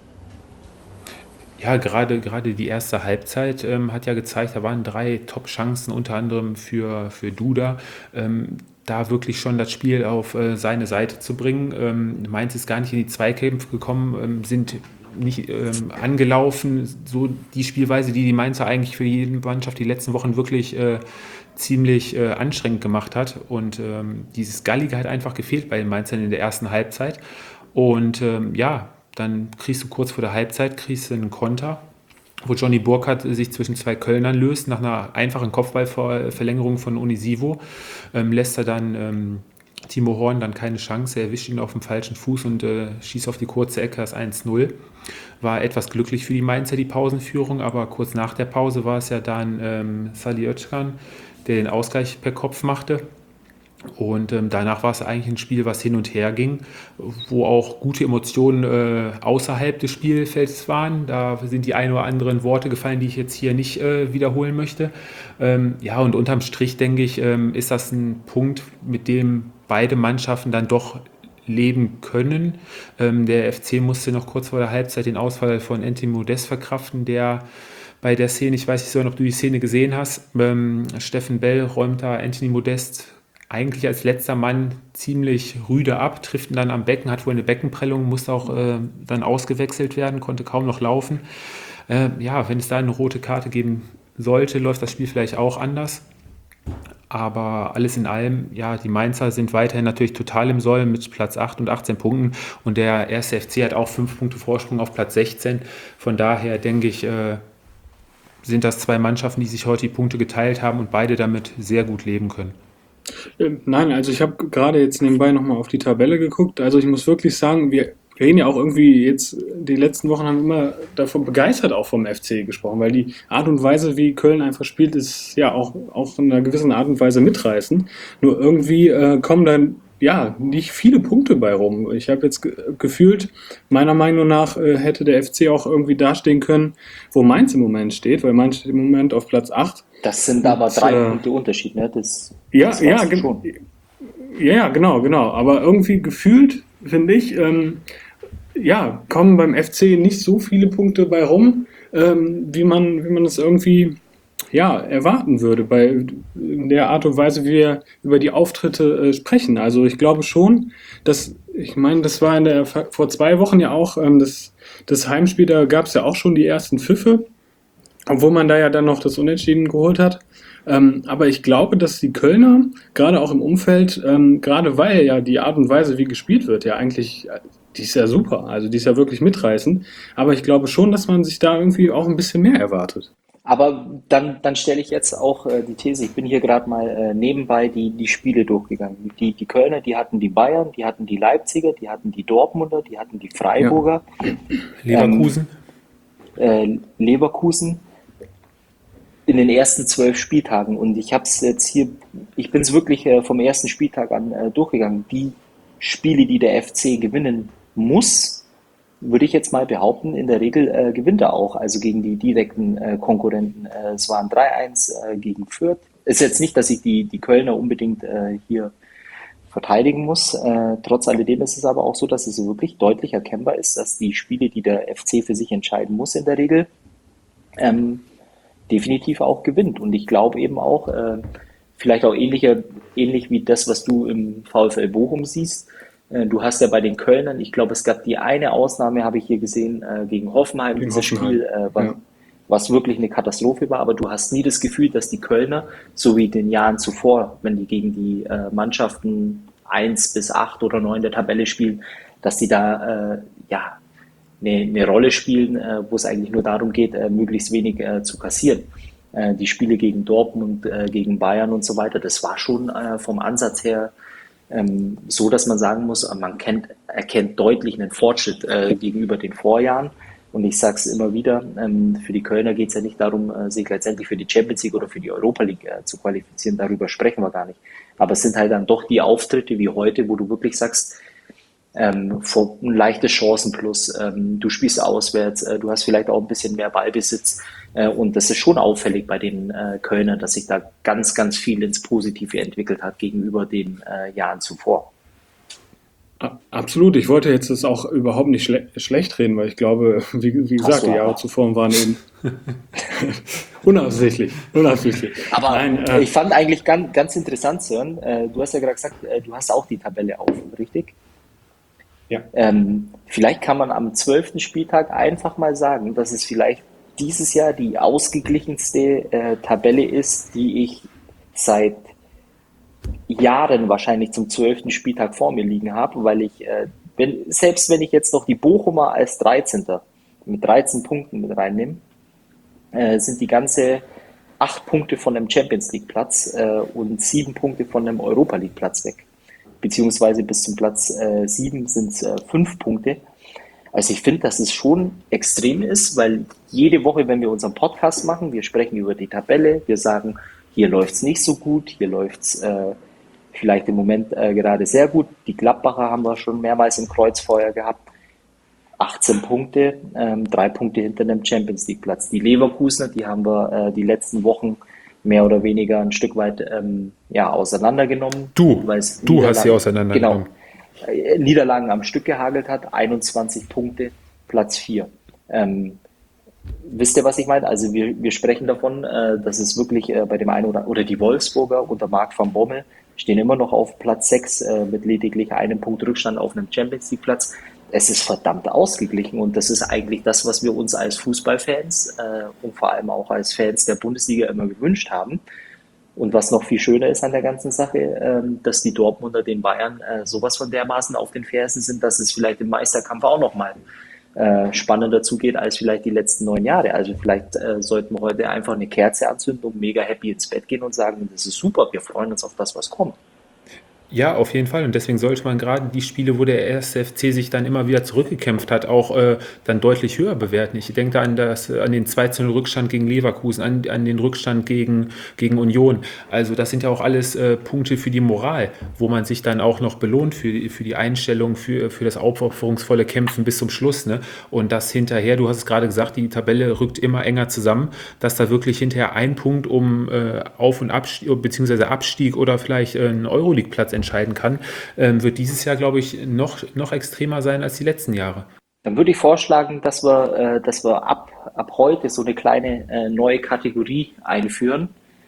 Ja, gerade, gerade die erste Halbzeit ähm, hat ja gezeigt, da waren drei Top-Chancen, unter anderem für, für Duda, ähm, da wirklich schon das Spiel auf äh, seine Seite zu bringen. Ähm, Mainz ist gar nicht in die Zweikämpfe gekommen, ähm, sind nicht ähm, angelaufen. So die Spielweise, die die Mainzer eigentlich für jede Mannschaft die letzten Wochen wirklich äh, ziemlich äh, anstrengend gemacht hat. Und ähm, dieses Gallige hat einfach gefehlt bei den Mainzern in der ersten Halbzeit. Und ähm, ja, dann kriegst du kurz vor der Halbzeit kriegst du einen Konter, wo Johnny Burkhardt sich zwischen zwei Kölnern löst, nach einer einfachen Kopfballverlängerung von Unisivo, ähm, lässt er dann ähm, Timo Horn dann keine Chance, er erwischt ihn auf dem falschen Fuß und äh, schießt auf die kurze Ecke, das eins null. War etwas glücklich für die Mainzer, die Pausenführung, aber kurz nach der Pause war es ja dann ähm, Salih Özcan, der den Ausgleich per Kopf machte. Und ähm, danach war es eigentlich ein Spiel, was hin und her ging, wo auch gute Emotionen äh, außerhalb des Spielfelds waren. Da sind die ein oder anderen Worte gefallen, die ich jetzt hier nicht äh, wiederholen möchte. Ähm, ja, und unterm Strich, denke ich, ähm, ist das ein Punkt, mit dem beide Mannschaften dann doch leben können. Ähm, der F C musste noch kurz vor der Halbzeit den Ausfall von Anthony Modest verkraften, der bei der Szene, ich weiß nicht so, ob du die Szene gesehen hast, ähm, Steffen Bell räumt da Anthony Modest eigentlich als letzter Mann ziemlich rüde ab, trifft ihn dann am Becken, hat wohl eine Beckenprellung, musste auch äh, dann ausgewechselt werden, konnte kaum noch laufen. Äh, ja, wenn es da eine rote Karte geben sollte, läuft das Spiel vielleicht auch anders. Aber alles in allem, ja, die Mainzer sind weiterhin natürlich total im Soll mit Platz acht und achtzehn Punkten. Und der erste F C hat auch fünf Punkte Vorsprung auf Platz sechzehn. Von daher denke ich, äh, sind das zwei Mannschaften, die sich heute die Punkte geteilt haben und beide damit sehr gut leben können. Ähm, Nein, also ich habe gerade jetzt nebenbei nochmal auf die Tabelle geguckt. Also ich muss wirklich sagen, wir reden ja auch irgendwie jetzt, die letzten Wochen haben immer davon begeistert auch vom F C gesprochen, weil die Art und Weise, wie Köln einfach spielt, ist ja auch, auch in einer gewissen Art und Weise mitreißend. Nur irgendwie äh, kommen dann ja nicht viele Punkte bei rum. Ich habe jetzt ge gefühlt, meiner Meinung nach äh, hätte der F C auch irgendwie dastehen können, wo Mainz im Moment steht, weil Mainz steht im Moment auf Platz acht. Das sind aber Und, drei äh, Punkte Unterschied, ne? Das, Ja, das ja, war's gen- schon. ja, ja, genau, genau. Aber irgendwie gefühlt, finde ich, ähm, ja, kommen beim F C nicht so viele Punkte bei rum, ähm, wie man, wie man es irgendwie ja, erwarten würde, bei in der Art und Weise, wie wir über die Auftritte äh, sprechen. Also ich glaube schon, dass, ich meine, das war in der vor zwei Wochen ja auch ähm, das, das Heimspiel, da gab es ja auch schon die ersten Pfiffe, obwohl man da ja dann noch das Unentschieden geholt hat. Ähm, aber ich glaube, dass die Kölner, gerade auch im Umfeld, ähm, gerade weil ja die Art und Weise, wie gespielt wird, ja eigentlich, äh, die ist ja super, also die ist ja wirklich mitreißend. Aber ich glaube schon, dass man sich da irgendwie auch ein bisschen mehr erwartet. Aber dann, dann stelle ich jetzt auch äh, die These, ich bin hier gerade mal äh, nebenbei die, die Spiele durchgegangen. Die, die Kölner, die hatten die Bayern, die hatten die Leipziger, die hatten die Dortmunder, die hatten die Ja. Freiburger, Leverkusen? äh, Leverkusen in den ersten zwölf Spieltagen. Und ich habe es jetzt hier, ich bin es wirklich äh, vom ersten Spieltag an äh, durchgegangen. Die Spiele, die der F C gewinnen muss, würde ich jetzt mal behaupten, in der Regel äh, gewinnt er auch, also gegen die direkten äh, Konkurrenten. Äh, es waren drei eins äh, gegen Fürth. Ist jetzt nicht, dass ich die, die Kölner unbedingt äh, hier verteidigen muss. Äh, trotz alledem ist es aber auch so, dass es wirklich deutlich erkennbar ist, dass die Spiele, die der F C für sich entscheiden muss in der Regel, ähm, definitiv auch gewinnt. Und ich glaube eben auch, äh, vielleicht auch ähnlicher, ähnlich wie das, was du im VfL Bochum siehst. Äh, du hast ja bei den Kölnern, ich glaube, es gab die eine Ausnahme, habe ich hier gesehen, äh, gegen Hoffenheim, Gegen dieses Hoffenheim. Spiel, äh, was, Ja. was wirklich eine Katastrophe war, aber du hast nie das Gefühl, dass die Kölner, so wie in den Jahren zuvor, wenn die gegen die äh, Mannschaften eins bis acht oder neun der Tabelle spielen, dass die da äh, ja eine, eine Rolle spielen, äh, wo es eigentlich nur darum geht, äh, möglichst wenig äh, zu kassieren. Äh, die Spiele gegen Dortmund, äh, gegen Bayern und so weiter, das war schon äh, vom Ansatz her ähm, so, dass man sagen muss, äh, man kennt, erkennt deutlich einen Fortschritt äh, gegenüber den Vorjahren. Und ich sage es immer wieder, ähm, für die Kölner geht es ja nicht darum, äh, sich letztendlich für die Champions League oder für die Europa League äh, zu qualifizieren. Darüber sprechen wir gar nicht. Aber es sind halt dann doch die Auftritte wie heute, wo du wirklich sagst, ähm, vor ein leichtes Chancenplus, ähm, du spielst auswärts, äh, du hast vielleicht auch ein bisschen mehr Ballbesitz äh, und das ist schon auffällig bei den äh, Kölnern, dass sich da ganz, ganz viel ins Positive entwickelt hat gegenüber den äh, Jahren zuvor. A- Absolut, ich wollte jetzt das auch überhaupt nicht schle schlecht reden, weil ich glaube, wie, wie Hast gesagt, du die Jahre aber. zuvor waren eben unabsichtlich, unabsichtlich. Aber Nein, äh, ich fand eigentlich ganz, ganz interessant, Sören, äh, du hast ja gerade gesagt, äh, du hast auch die Tabelle auf, richtig? ja, Ähm, vielleicht kann man am zwölften Spieltag einfach mal sagen, dass es vielleicht dieses Jahr die ausgeglichenste äh, Tabelle ist, die ich seit Jahren wahrscheinlich zum zwölften Spieltag vor mir liegen habe, weil ich, äh, wenn, selbst wenn ich jetzt noch die Bochumer als dreizehnter mit dreizehn Punkten mit reinnehme, äh, sind die ganze acht Punkte von einem Champions League Platz äh, und sieben Punkte von einem Europa League Platz weg. Beziehungsweise bis zum Platz äh, sieben sind es äh, fünf Punkte. Also ich finde, dass es schon extrem ist, weil jede Woche, wenn wir unseren Podcast machen, wir sprechen über die Tabelle, wir sagen, hier läuft es nicht so gut, hier läuft es äh, vielleicht im Moment äh, gerade sehr gut. Die Gladbacher haben wir schon mehrmals im Kreuzfeuer gehabt. achtzehn Punkte, ähm, drei Punkte hinter einem Champions League Platz. Die Leverkusener, die haben wir äh, die letzten Wochen mehr oder weniger ein Stück weit ähm, ja, auseinandergenommen. Du, weil es du hast sie Niederlagen, auseinandergenommen. genau, äh, Niederlagen am Stück gehagelt hat, einundzwanzig Punkte, Platz vier. Ähm, wisst ihr, was ich meine? Also wir, wir sprechen davon, äh, dass es wirklich äh, bei dem einen oder oder die Wolfsburger unter Marc van Bommel stehen immer noch auf Platz sechs äh, mit lediglich einem Punkt Rückstand auf einem Champions League Platz. Es ist verdammt ausgeglichen und das ist eigentlich das, was wir uns als Fußballfans äh, und vor allem auch als Fans der Bundesliga immer gewünscht haben. Und was noch viel schöner ist an der ganzen Sache, ähm, dass die Dortmunder den Bayern äh, sowas von dermaßen auf den Fersen sind, dass es vielleicht im Meisterkampf auch nochmal äh, spannender zugeht als vielleicht die letzten neun Jahre. Also vielleicht äh, sollten wir heute einfach eine Kerze anzünden und mega happy ins Bett gehen und sagen, das ist super, wir freuen uns auf das, was kommt. Ja, auf jeden Fall. Und deswegen sollte man gerade die Spiele, wo der erste F C sich dann immer wieder zurückgekämpft hat, auch äh, dann deutlich höher bewerten. Ich denke da an, das, an den zwei zu null Rückstand gegen Leverkusen, an, an den Rückstand gegen, gegen Union. Also das sind ja auch alles äh, Punkte für die Moral, wo man sich dann auch noch belohnt für, die- für die Einstellung, für, für das aufopferungsvolle Kämpfen bis zum Schluss. Ne? Und das hinterher, du hast es gerade gesagt, die Tabelle rückt immer enger zusammen, dass da wirklich hinterher ein Punkt um äh, Auf- und Abstieg, beziehungsweise Abstieg oder vielleicht äh, einen Euroleague-Platz entscheiden kann, ähm, wird dieses Jahr, glaube ich, noch, noch extremer sein als die letzten Jahre. Dann würde ich vorschlagen, dass wir, äh, dass wir ab, ab heute so eine kleine äh, neue Kategorie einführen.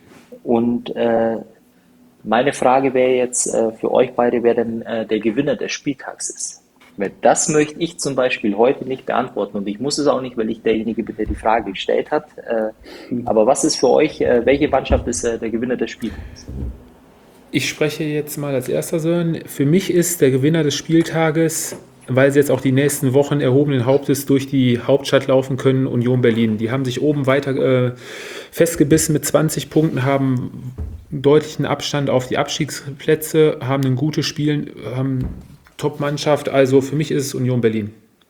Und äh, meine Frage wäre jetzt äh, für euch beide, wer denn äh, der Gewinner des Spieltags ist. Weil das möchte ich zum Beispiel heute nicht beantworten und ich muss es auch nicht, weil ich derjenige bin, der die Frage gestellt hat. Äh, aber was ist für euch, äh, welche Mannschaft ist äh, der Gewinner des Spieltags? Ich spreche jetzt mal als erster, Sören. Für mich ist der Gewinner des Spieltages, weil sie jetzt auch die nächsten Wochen erhobenen Hauptes durch die Hauptstadt laufen können, Union Berlin. Die haben sich oben weiter äh, festgebissen mit zwanzig Punkten, haben einen deutlichen Abstand auf die Abstiegsplätze, haben ein gutes Spiel, haben Top-Mannschaft. Also für mich ist es Union Berlin.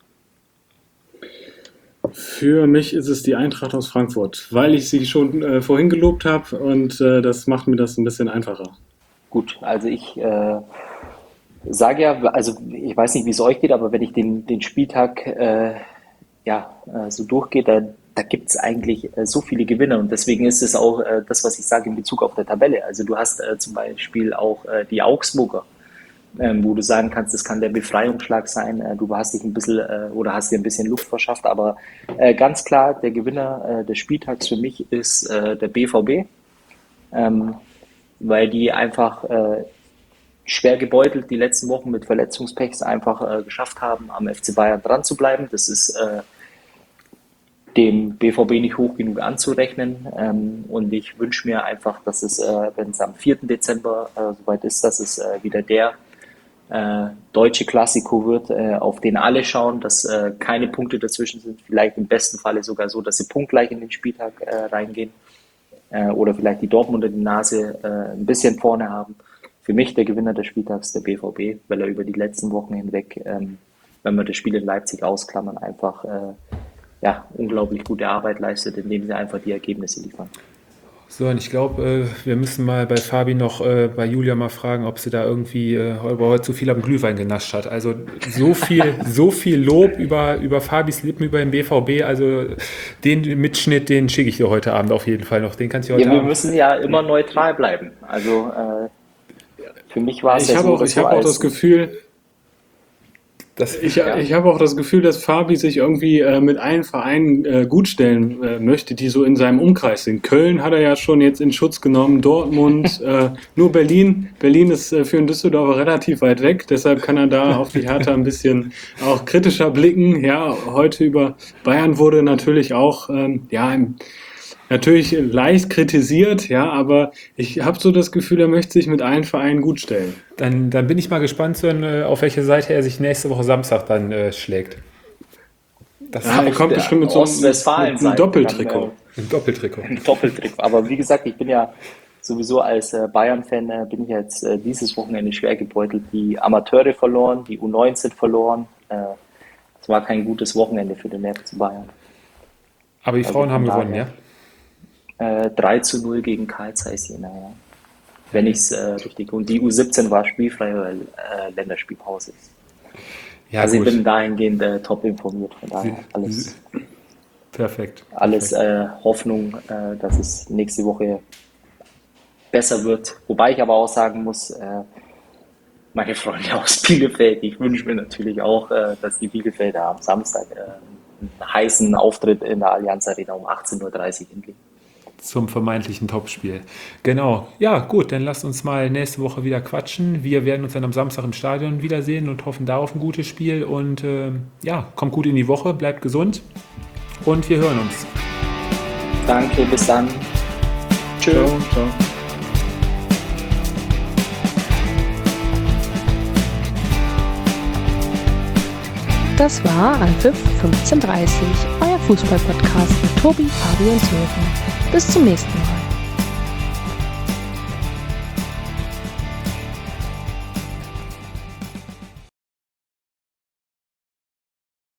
für mich ist es die Eintracht aus Frankfurt, weil ich sie schon äh, vorhin gelobt habe und äh, das macht mir das ein bisschen einfacher. Gut, also ich äh, sage ja, also ich weiß nicht, wie es euch geht, aber wenn ich den, den Spieltag äh, ja, äh, so durchgehe, da, da gibt es eigentlich äh, so viele Gewinner und deswegen ist es auch äh, das, was ich sage in Bezug auf der Tabelle. Also du hast äh, zum Beispiel auch äh, die Augsburger, ähm, wo du sagen kannst, das kann der Befreiungsschlag sein. Äh, du hast dich ein bisschen äh, oder hast dir ein bisschen Luft verschafft, aber äh, ganz klar, der Gewinner äh, des Spieltags für mich ist äh, der B V B, ähm, weil die einfach äh, schwer gebeutelt die letzten Wochen mit Verletzungspechs einfach äh, geschafft haben, am F C Bayern dran zu bleiben. Das ist äh, dem B V B nicht hoch genug anzurechnen. Ähm, und ich wünsche mir einfach, dass es, äh, wenn es am vierten Dezember äh, soweit ist, dass es äh, wieder der äh, deutsche Klassiko wird, äh, auf den alle schauen, dass äh, keine Punkte dazwischen sind. Vielleicht im besten Falle sogar so, dass sie punktgleich in den Spieltag äh, reingehen. Äh, oder vielleicht die Dortmunder die Nase äh, ein bisschen vorne haben. Für mich der Gewinner des Spieltags der B V B, weil er über die letzten Wochen hinweg, ähm, wenn wir das Spiel in Leipzig ausklammern, einfach äh, ja, unglaublich gute Arbeit leistet, indem sie einfach die Ergebnisse liefern. So, und ich glaube, äh, wir müssen mal bei Fabi noch äh, bei Julia mal fragen, ob sie da irgendwie äh, heute zu viel am Glühwein genascht hat. Also so viel, so viel Lob über, über Fabis Lippen, über den B V B. Also den Mitschnitt, den schicke ich dir heute Abend auf jeden Fall noch. Den kannst du heute Ja, wir Abend. müssen ja immer neutral bleiben. Also äh, für mich war es Ich ja habe so, auch, dass ich du habe auch als- das Gefühl, Das, ich, Ja. ich habe auch das Gefühl, dass Fabi sich irgendwie äh, mit allen Vereinen äh, gutstellen äh, möchte, die so in seinem Umkreis sind. Köln hat er ja schon jetzt in Schutz genommen, Dortmund, äh, nur Berlin. Berlin ist äh, für einen Düsseldorfer relativ weit weg, deshalb kann er da auf die Hertha ein bisschen auch kritischer blicken. Ja, heute über Bayern wurde natürlich auch, ähm, ja, im, natürlich leicht kritisiert, ja, aber ich habe so das Gefühl, er möchte sich mit allen Vereinen gutstellen. dann, dann bin ich mal gespannt, zu hören, äh, auf welche Seite er sich nächste Woche Samstag dann äh, schlägt. Das Ja, er auf kommt der bestimmt mit so einem, mit Ostwestfalen-Seite einem Doppeltrikot. dann, im Doppeltrikot. Ein Doppeltrick. Aber wie gesagt, ich bin ja sowieso als äh, Bayern-Fan, äh, bin ich jetzt äh, dieses Wochenende schwer gebeutelt. Die Amateure verloren, die U neunzehn verloren. Äh, Es war kein gutes Wochenende für den F C Bayern. Aber die Also Frauen von haben gewonnen, daher- ja? Äh, drei zu null gegen Karl Zeiss Jena, ja. Wenn ich es äh, richtig. Und die U siebzehn war spielfrei, weil äh, Länderspielpause ist. Ja, also gut. ich bin dahingehend äh, top informiert. Von daher alles, Perfekt. alles Perfekt. äh, Hoffnung, äh, dass es nächste Woche besser wird. Wobei ich aber auch sagen muss, äh, meine Freunde aus Bielefeld, ich wünsche mir natürlich auch, äh, dass die Bielefelder am Samstag äh, einen heißen Auftritt in der Allianz Arena um achtzehn Uhr dreißig hinlegen. Zum vermeintlichen Topspiel. Genau. Ja, gut, dann lasst uns mal nächste Woche wieder quatschen. Wir werden uns dann am Samstag im Stadion wiedersehen und hoffen da auf ein gutes Spiel. Und ähm, ja, kommt gut in die Woche, bleibt gesund und wir hören uns. Danke, bis dann. Tschüss. Ciao, ciao. Das war Anpfiff fünfzehn Uhr dreißig, euer Fußball-Podcast mit Tobi, Fabi und Sören. Bis zum nächsten Mal.